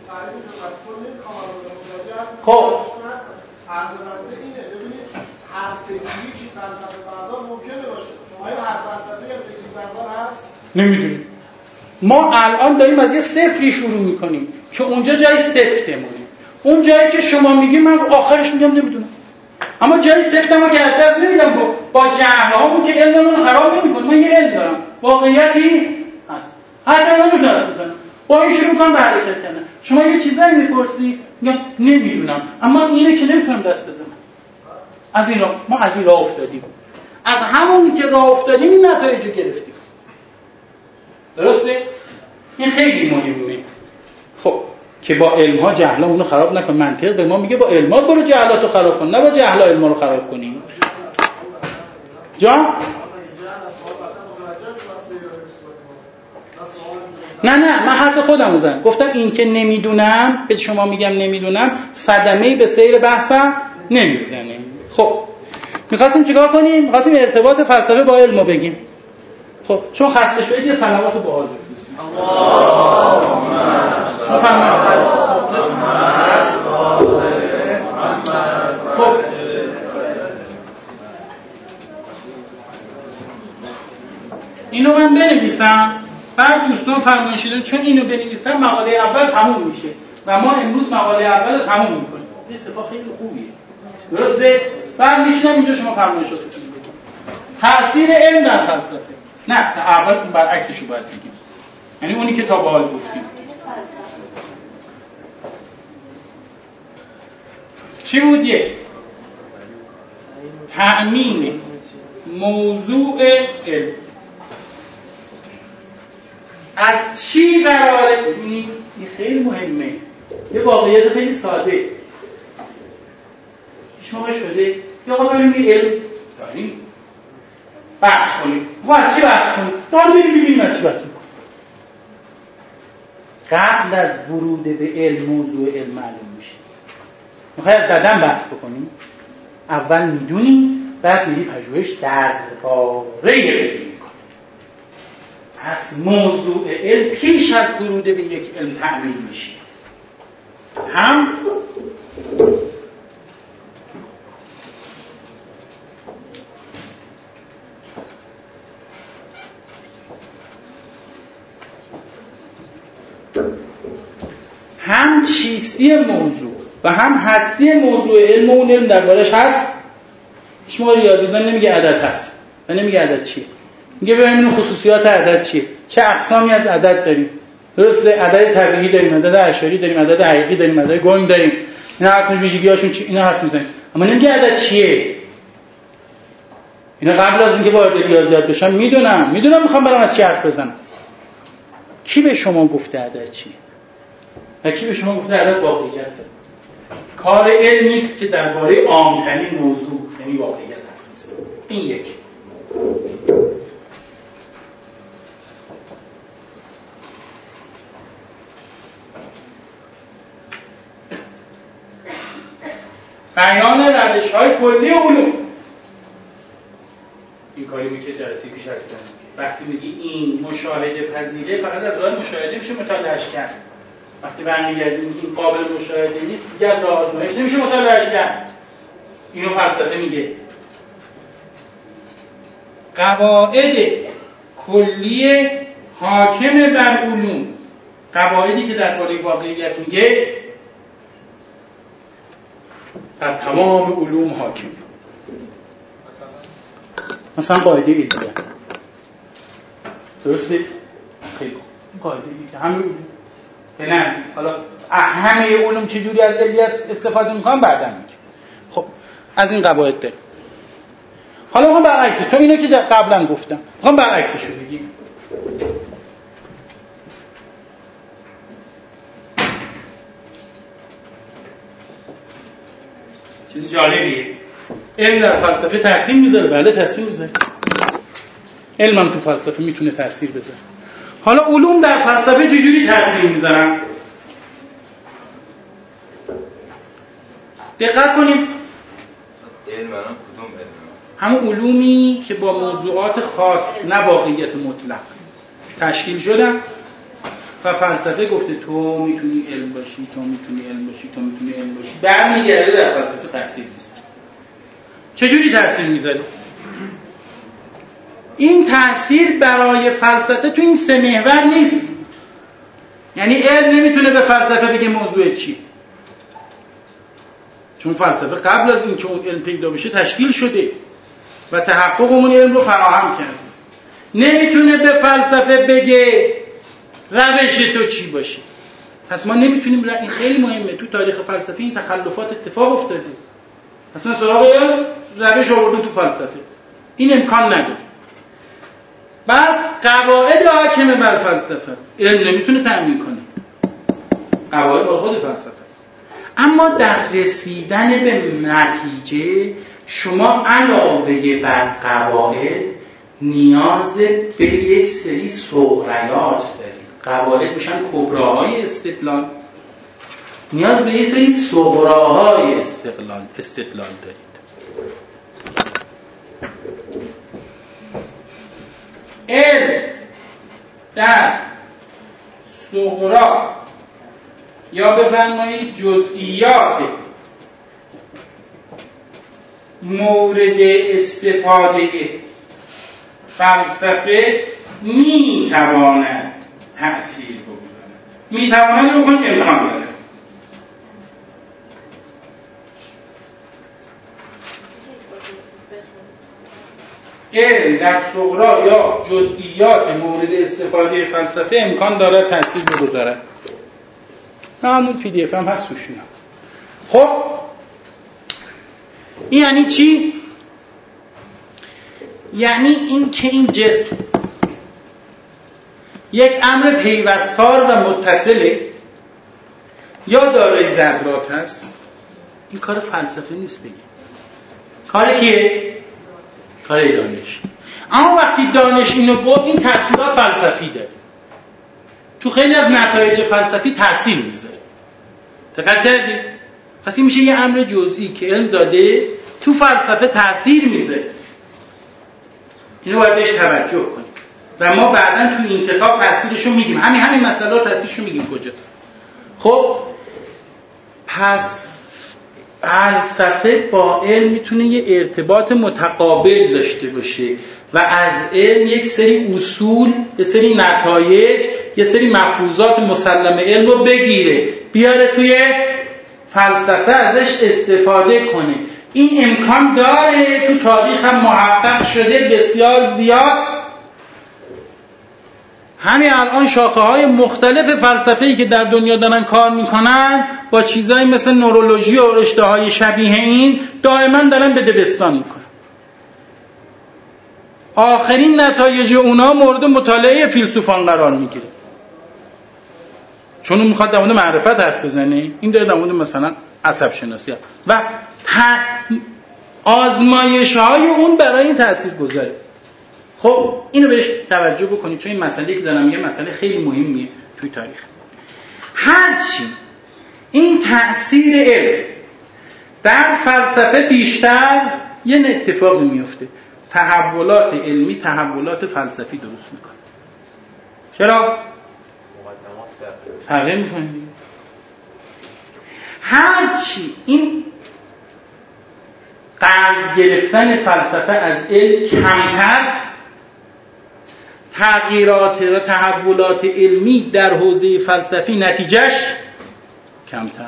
خب ارزنده اینه. ببینید هر تکنیکی فلسفه بردار ممکنه باشه. آیا هر فلسفه هم تکنیک بردار هست؟ نمیدونیم. ما الان داریم از یه صفری شروع میکنیم که اونجا جای سفتمونه. اون جایی که شما میگی من آخرش میگم نمیدونم. اما جای سفتم ما که از دست نمیدم با جهل‌هامون که علممون خراب نمیکنه. من یه علم دارم، واقعیتی هست. هر جا نمیدونم بزنم. با این شروع کنم به حرکت کردن. شما یه چیزایی میپرسی میگم نمیدونم، اما اینه که نمیتونم دست بزنم. ما از این راه افتادیم. از همون که راه افتادیم این نتایجو گرفتیم. درسته؟ این خیلی مهمه. خب که با علم‌ها جهلمون رو خراب نکن. منطق به ما میگه با علمات برو جهلاتو خراب کن، نه با جهلا علما رو خراب کنی. جا؟ نه من حرف خودم رو زدم. گفتم این که نمیدونم، به شما میگم نمیدونم، صدمه‌ای به سیر بحثم نمیزنه. خب می‌خواستیم چیکار کنیم؟ می‌خواستیم ارتباط فلسفه با علم رو بگیم. خب چون خسته شدید یه صلوات باحال بفرستید. خب اینو من بنویسم، بعد دوستان فرمایش دادن چون اینو بنویسم مقاله اول تموم میشه و ما امروز مقاله اول رو تموم میکنیم. این اتفاق خیلی خوبیه. درسته؟ بعد میشینم اینجا شما فرمایشاتتون بگید. تأثیر علم در فلسفه. نه، اول اون برعکسش رو باید بگیم. یعنی اونی که تا به حال گفتیم. چی بود؟ یک، تأمین موضوع علم. از چی قراره؟ این خیلی مهمه. یه واقعیت خیلی ساده. هیچ موقع شده یا آقا بریم یه علم داریم بحث کنیم. از چی بحث کنیم؟ دارم ببینیم از چی بحث کنیم. قبل از ورود به علم موضوع علم معلوم میشه. میخوای از بدن بحث بکنیم؟ اول میدونیم، بعد میری پژوهش درباره علم میکنیم. پس موضوع علم پیش از ورود به یک علم تأمین میشه. هم چیستی موضوع و هم هستی موضوع علم و اون علم دربارش هست. شما ریاضی دان نمیگه عدد هست و نمیگه عدد چیه، میگه ببینیم خصوصیات عدد چیه، چه اقسامی از عدد داریم. درسته؟ عدد طبیعی داریم، عدد اعشاری داریم، عدد حقیقی داریم، عدد گنگ داریم. اینا هر ویژگی‌هاشون چی؟ اینا حرف میزنیم. اما نمیگه عدد چیه. اینا قبل از اینکه وارد ریاضیات بشم میدونم میخوام برام از چی حرف بزنم. کی به شما گفته عدد چیه؟ و کی به شما گفته عدد واقعیت داره؟ کار علم نیست که درباره عام‌ترین موضوع یعنی واقعیت حرف بزنه. این یک. بیان روش‌های کلی علوم. این کاری که جلسه پیش هستن. وقتی میگی این مشاهده پذیره فقط از راه مشاهده میشه مطالعهش کرد. وقتی برمیگردیم میگیم قابل مشاهده نیست دیگه از راه آزمایش نمیشه مطالعهش کرد. اینو فلسفه میگه. قواعد کلی حاکم بر علوم، قواعدی که درباره واقعیت میگه در تمام علوم حاکم. مثلا قاعده ایلیت. درسته؟ خیلی قاعده ای که همه نه حالا همه علوم چجوری از علیت استفاده میکنن بعدا میگم. خب از این قواعد داریم. حالا میخوام برعکسش، تو اینو که قبلا گفتم میخوام برعکسش رو بگیم. چیز جالبیه. علم در فلسفه تاثیر میذاره؟ بله تاثیر میذاره. علم هم تو فلسفه میتونه تاثیر بذاره. حالا علوم در فلسفه چجوری تاثیر میذارن؟ دقت کنیم. علم الان کدوم علم؟ همون علومی که با موضوعات خاص نه واقعیت مطلق تشکیل شدن و فلسفه گفته تو میتونی علم باشی، تو میتونی علم باشی، تو میتونی علم باشی. برمیگرده در فلسفه تاثیر میذاره. چجوری تاثیر میذاره؟ این تاثیر برای فلسفه تو این سه محور نیست. یعنی علم نمیتونه به فلسفه بگه موضوع چی، چون فلسفه قبل از این که اون علم پیدا بشه تشکیل شده و تحقق اون علم رو فراهم کرده. نمیتونه به فلسفه بگه روش تو چی باشه. پس ما نمیتونیم، این خیلی مهمه، تو تاریخ فلسفی این تخلفات اتفاق افتاده. اصلا سراغ روش آوردن تو فلسفه، این امکان نداره. بعد قواعد حاکم بر فلسفه علم نمیتونه تأمین کنه، قواعد با خود فلسفه است. اما در رسیدن به نتیجه شما علاوه بر قواعد نیاز به یک سری صغریات دارید. قواعد میشن کبراهای استدلال، نیاز به یک سری صغراهای استدلال دارید. علم در صغرا یا بفرمایید جزئیات مورد استفاده فلسفه میتواند تأثیر بگذارد. میتواند رو کنید امکان داره. علم در صغرا یا جزئیات مورد استفاده فلسفه امکان دارد تأثیر بگذارد. همون پی دی اف هم هست توش اینا. خب این یعنی چی؟ یعنی این که این جسم یک امر پیوستار و متصله یا دارای ذرات هست، این کار فلسفه نیست بگیم. کار کیه؟ کار دانش. اما وقتی دانش اینو گفت این تأثیرات فلسفی داره، تو خیلی از نتایج فلسفی تأثیر میذاره. دقت کردید؟ پس این میشه یه امر جزئی که علم داده تو فلسفه تأثیر میذاره. اینو باید بهش توجه کنیم و ما بعداً تو این کتاب تأثیرشو میگیم. همین مسئله تأثیرشو میگیم کجاست. خب پس فلسفه با علم میتونه یه ارتباط متقابل داشته باشه و از علم یک سری اصول، یه سری نتایج، یه سری مفروضات مسلم علم رو بگیره، بیاره توی فلسفه ازش استفاده کنه. این امکان داره، تو تاریخ هم محقق شده بسیار زیاد. همین الان شاخه‌های مختلف فلسفه‌ای که در دنیا دارن کار میکنن با چیزایی مثل نورولوژی و رشته‌های شبیه این دائما دارن به دبستان میکنن. آخرین نتایج اونا مورد مطالعه فیلسوفان قرار میگیره، چون اون میخواد در مورد معرفت حرف بزنه، این داره در مورد مثلا عصب شناسی و آزمایش‌های اون برای این تأثیر گذاره. خب اینو بهش توجه بکنید، چون این مسئله که دارم میگم مسئله خیلی مهمیه توی تاریخ. هرچی این تأثیر علم در فلسفه بیشتر، یه اتفاقی میفته، تحولات علمی تحولات فلسفی درست میکنه. چرا؟ تغییر میکنه. هرچی این قرض گرفتن فلسفه از علم کمتر، تغییرات و تحولات علمی در حوزه فلسفی نتیجهش کمتر.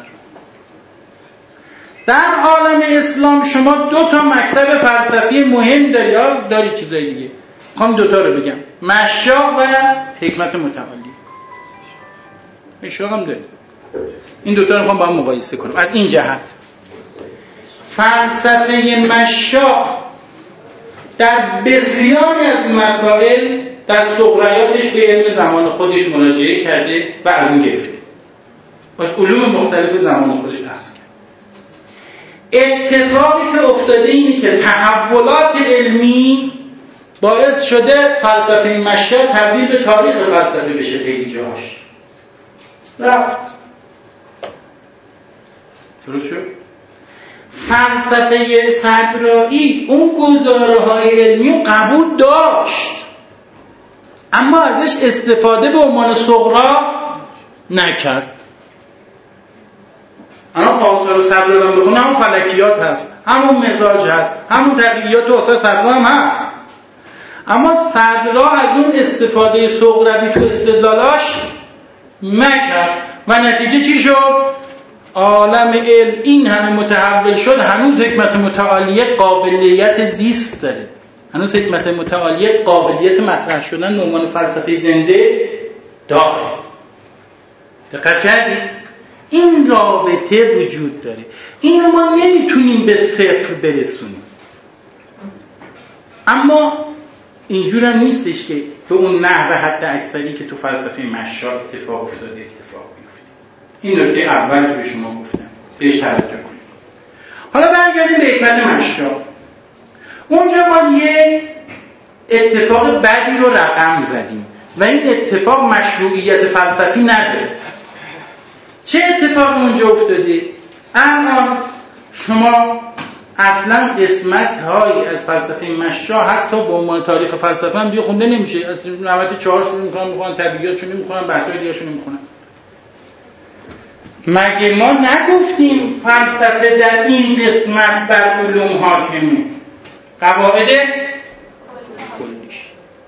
در عالم اسلام شما 2 مکتب فلسفی مهم دارید چیزایی دیگه. میخوام 2 رو بگم، مشاق و حکمت متعالی. مشاق هم داریم. این دوتا رو میخوام با هم مقایسه کنم. از این جهت فلسفه مشاق در بسیاری از مسائل در صغریاتش به علم زمان خودش مراجعه کرده و از اون گرفته، باز علوم مختلف زمان خودش بحث کرد. اتفاقی که افتاده اینه که تحولات علمی باعث شده فلسفه مشاق تبدیل به تاریخ فلسفه بشه. خیلی جاهاش رفت درست شد. فلسفه صدرایی اون گزاره‌های علمی رو قبول داشت اما ازش استفاده به عنوان صغرا نکرد. الان آثار صدرایی رو بخونم همون فلکیات هست، همون مزاج هست، همون طبیعیات و آثار صدرا هم هست، اما صدرا از اون استفاده صغروی تو استدلالاش نکرد و نتیجه چی شد؟ عالم علم این همه متحول شد، هنوز حکمت متعالیه قابلیت زیست داره، هنوز حکمت متعالیه قابلیت مطرح شدن به عنوان فلسفه زنده داره. دقت کردید؟ این رابطه وجود داره. اینو ما نمیتونیم به صفر برسونیم، اما اینجور هم نیستش که به اون نحو حد اکثری که تو فلسفه مشاق اتفاق افتاده اتفاق بیفته. این نکته اول که به شما گفتم بهش توجه کنید. حالا برگردیم به حکمت مشاق. اونجا ما یه اتفاق بدی رو رقم زدیم و این اتفاق مشروعیت فلسفی نداره. چه اتفاقی اونجا افتاده؟ الان شما اصلا قسمت هایی از فلسفه مشاق حتی به عنوان تاریخ فلسفه هم دیگه خونده نمیشه. اصلا 94 شروع میکنن طبیعیات شروع میکنن، بحث‌های دیگه شروع میکنن. مگه ما نگفتیم فلسفه در این قسمت بر علوم حاکمه؟ قواعد کلیش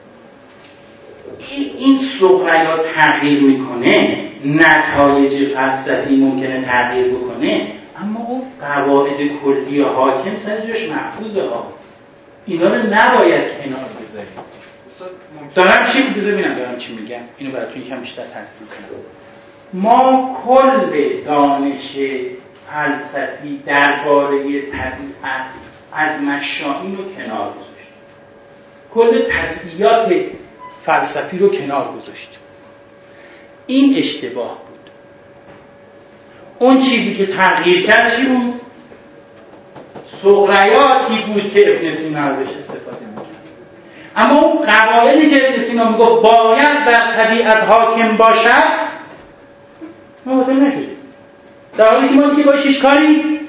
این صغریات تغییر میکنه، نتایج فلسفی ممکنه تغییر بکنه، اما اون قواعد کلی حاکم سر جاش محفوظه ها. اینا رو نباید کنار بذاریم. دارم چی میگم؟ اینو براتون یکم بیشتر تفصیل کنم. ما کل دانش فلسفی درباره طبیعت از مشاقی رو کنار گذاشتیم. کل طبیعیات فلسفی رو کنار گذاشتیم. این اشتباه بود. اون چیزی که تغییر کرد چی بود؟ صغریاتی بود که ابن سینا ازش استفاده می‌کرد. اما اون قواعدی که ابن سینا میگفت باید بر طبیعت حاکم باشد مواجه نشدیم. در حالی که ما دیگه باش هیچ کاری نداریم.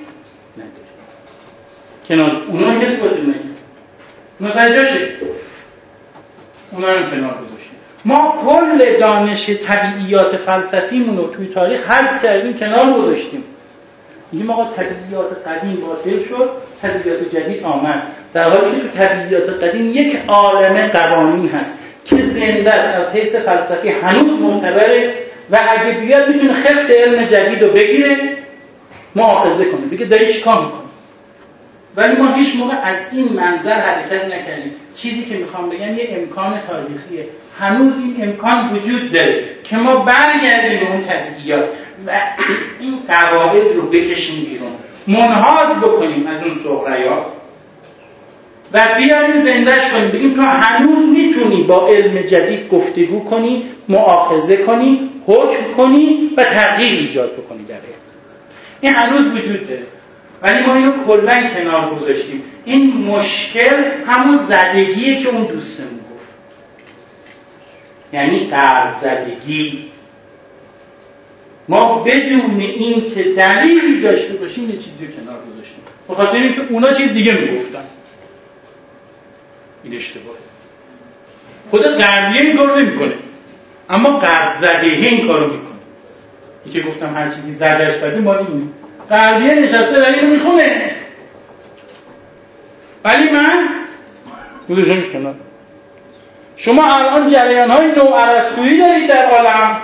کنار اونا هم کسی باید نگیم. اونا سر جاشه. اونا هم کنار گذاشتیم. ما کل دانش طبیعیات فلسفیمون رو توی تاریخ حذف کردیم، کنار گذاشتیم. میگیم آقا طبیعیات قدیم باطل شد، طبیعیات جدید آمد. در حالی که تو طبیعیات قدیم یک عالمه قوانین هست که زنده است، از حیث فلسفی هنوز معتبره و اگه بیاد میتونه خفت علم جدید رو بگیره، مؤاخذه کنه، بگه داری چیکار میکنی. ولی ما هیچ موقع از این منظر حرکت نکردیم. چیزی که میخوام بگم یه امکان تاریخیه، هنوز این امکان وجود داره که ما برگردیم به اون طبیعیات و این قواعد رو بکشیم بیرون، منحاز بکنیم از اون صغریات و بیاریم زندهش کنیم، بگیم تو هنوز میتونی با علم جدید گفتگو کنی، مؤاخذه کنی، حکم کنی و تغییر ایجاد بکنی در علم. این هنوز وجود داره ولی ما اینو کلاً کنار گذاشتیم. این مشکل همون زدگیه که اون دوستمون گفت، یعنی قلب زدگی. ما بدون این که دلیلی داشته باشیم یه چیزی رو کنار گذاشتیم بخاطر اینکه اونا چیز دیگه میگفتن. این اشتباهه. خود غربیه این کارو نمیکنه اما غرب زدگی این کارو میکنه. این که گفتم هر چیزی زدهش بده مال اینه. غربیه نشسته در اینو میخونه ولی من گذاشتمش کنار. شما الان جریان‌های نوارسطویی دارید در عالم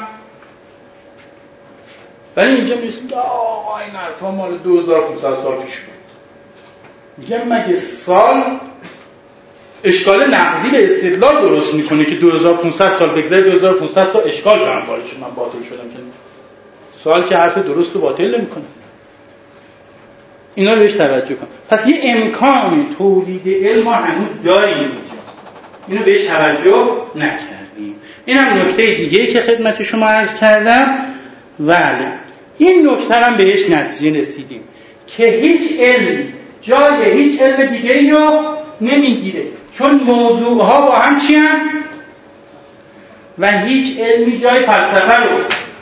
ولی اینجا می‌رسیم که آقا این حرفا مال 2500 سال پیش بود. میگم مگه سال اشکال نقضی به استدلال درست میکنه که 2500 سال بگذره 2500 سال اشکال دارم وارد شد من باطل شدم که سوال که حرف درست و باطل نمیکنه. اینا رو بهش توجه کن. پس یه امکان تولید علم ما هنوز داریم اینجا، اینو بهش توجه نکردیم. این هم نکته دیگه که خدمت شما عرض کردم. ولی این نکته هم بهش نتیجه رسیدیم که هیچ علمی جای هیچ علم دیگه رو نمیگیره، چون موضوعها با هم چی هم؟ و هیچ علمی جای فلسفه رو،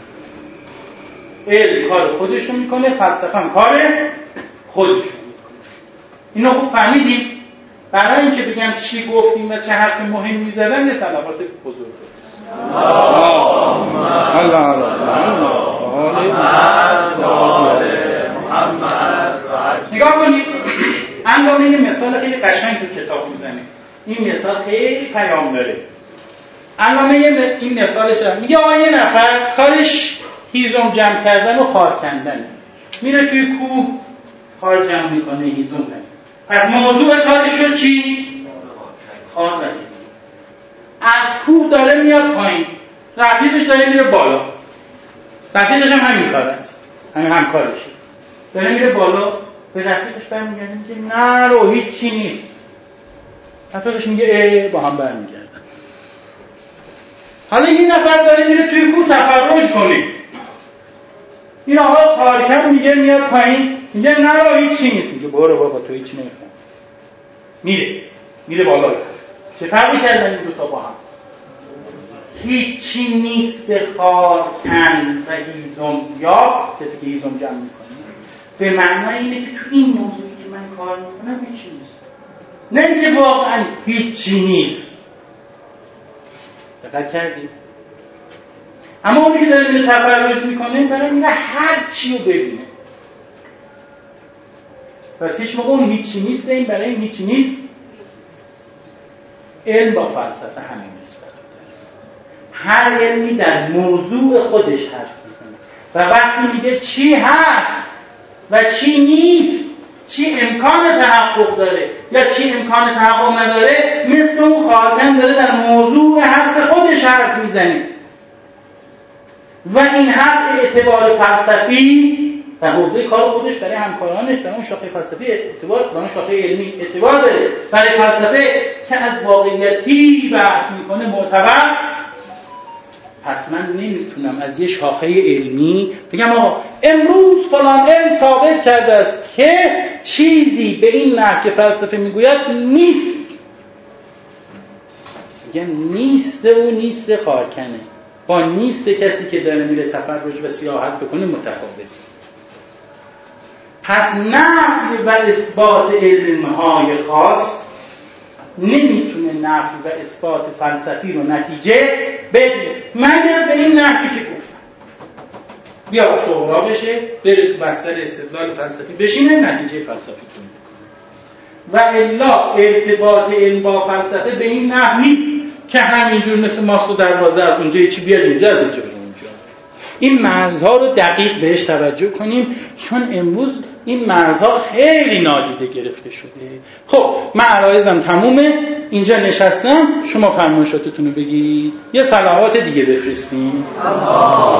علم کار خودشون میکنه، فلسفه هم کار خودشون میکنه. اینو خوب فهمیدیم؟ برای اینکه بگم چی گفتیم و چه حرف مهم میزدن یه صلوات بزرگ نگاه کنید. علامه یه مثال خیلی قشنگ تو کتاب میزنه. این مثال خیلی پیام داره. علامه این مثالش میگه آقا یه نفر کارش هیزم جمع کردن و خار کندن، میره توی کوه خار جمع میکنه، هیزم نه. پس موضوع کارش رو چی؟ خار کندن. از کوه داره میاد پایین، رفیقش داره میره بالا، رفیقش هم همین کار است، همین همکارشه، داره میره بالا، به رفیقش برمیگرده میگه نه رو هیچی نیست. رفیقش میگه با هم برمیگردن. حالا یه نفر داره میره توی کوه تفرج کنه، این آقا کارکن میگه میاد پایین، میگه نه رو هیچی نیست. میگه برو بابا تو هیچی نمیفهم. میره بالا. چه فرقی کردن این دوتا با هم؟ هیچی نیست خارکن و هیزم، یا کسی که هیزم جمع میکنه، به معنای اینه که تو این موضوعی که من کار میکنم هیچی نیست، نه اینکه واقعا هیچی نیست. دقت کردید؟ اما اونی که داره میره تفرج میکنه برای میره هر چی رو ببینه. پس هیچ موقع اون هیچی نیست، این برای این هیچی نیست. علم با فلسفه همین نسبت داره. هر علمی در موضوع خودش حرف میزنه و وقتی میگه چی هست و چی نیست، چی امکان تحقق داره یا چی امکان تحقق نداره، مثل اون خاتم داره در موضوع حرف خودش حرف میزنه و این حرف اعتبار فلسفی در موضوع کار خودش برای همکارانش در اون شاخه فلسفی اعتبار، در اون شاخه علمی اعتبار داره. برای فلسفه که از واقعیتی بحث میکنه معتبر، پس من نمیتونم از یه شاخه علمی بگم آقا امروز فلان علم ثابت کرده است که چیزی به این نحو که فلسفه میگوید نیست. میگم نیست و نیست خارکنه، با نیست کسی که داره میره تفرج و سیاحت بکنه متفاوته. پس نفی و اثبات علمهای خاص نمیتونه نفی و اثبات فلسفی رو نتیجه بده مگر به این نحوی که گفتم. بیا شهرا بشه، بره تو بستر استدلال فلسفی بشینه، نتیجه فلسفی کنه. و الا ارتباط علم با فلسفه به این نحو نیست که همینجور مثل ماست و دروازه از اونجا چی بیاد اینجا، از اینجا بره اونجا. این مرزها رو دقیق بهش توجه کنیم، چون امروز این مرزها خیلی نادیده گرفته شده. خب من عرایزم تمومه، اینجا نشستم، شما فرمایشاتتون رو بگید، یه صلوات دیگه بفرستیم.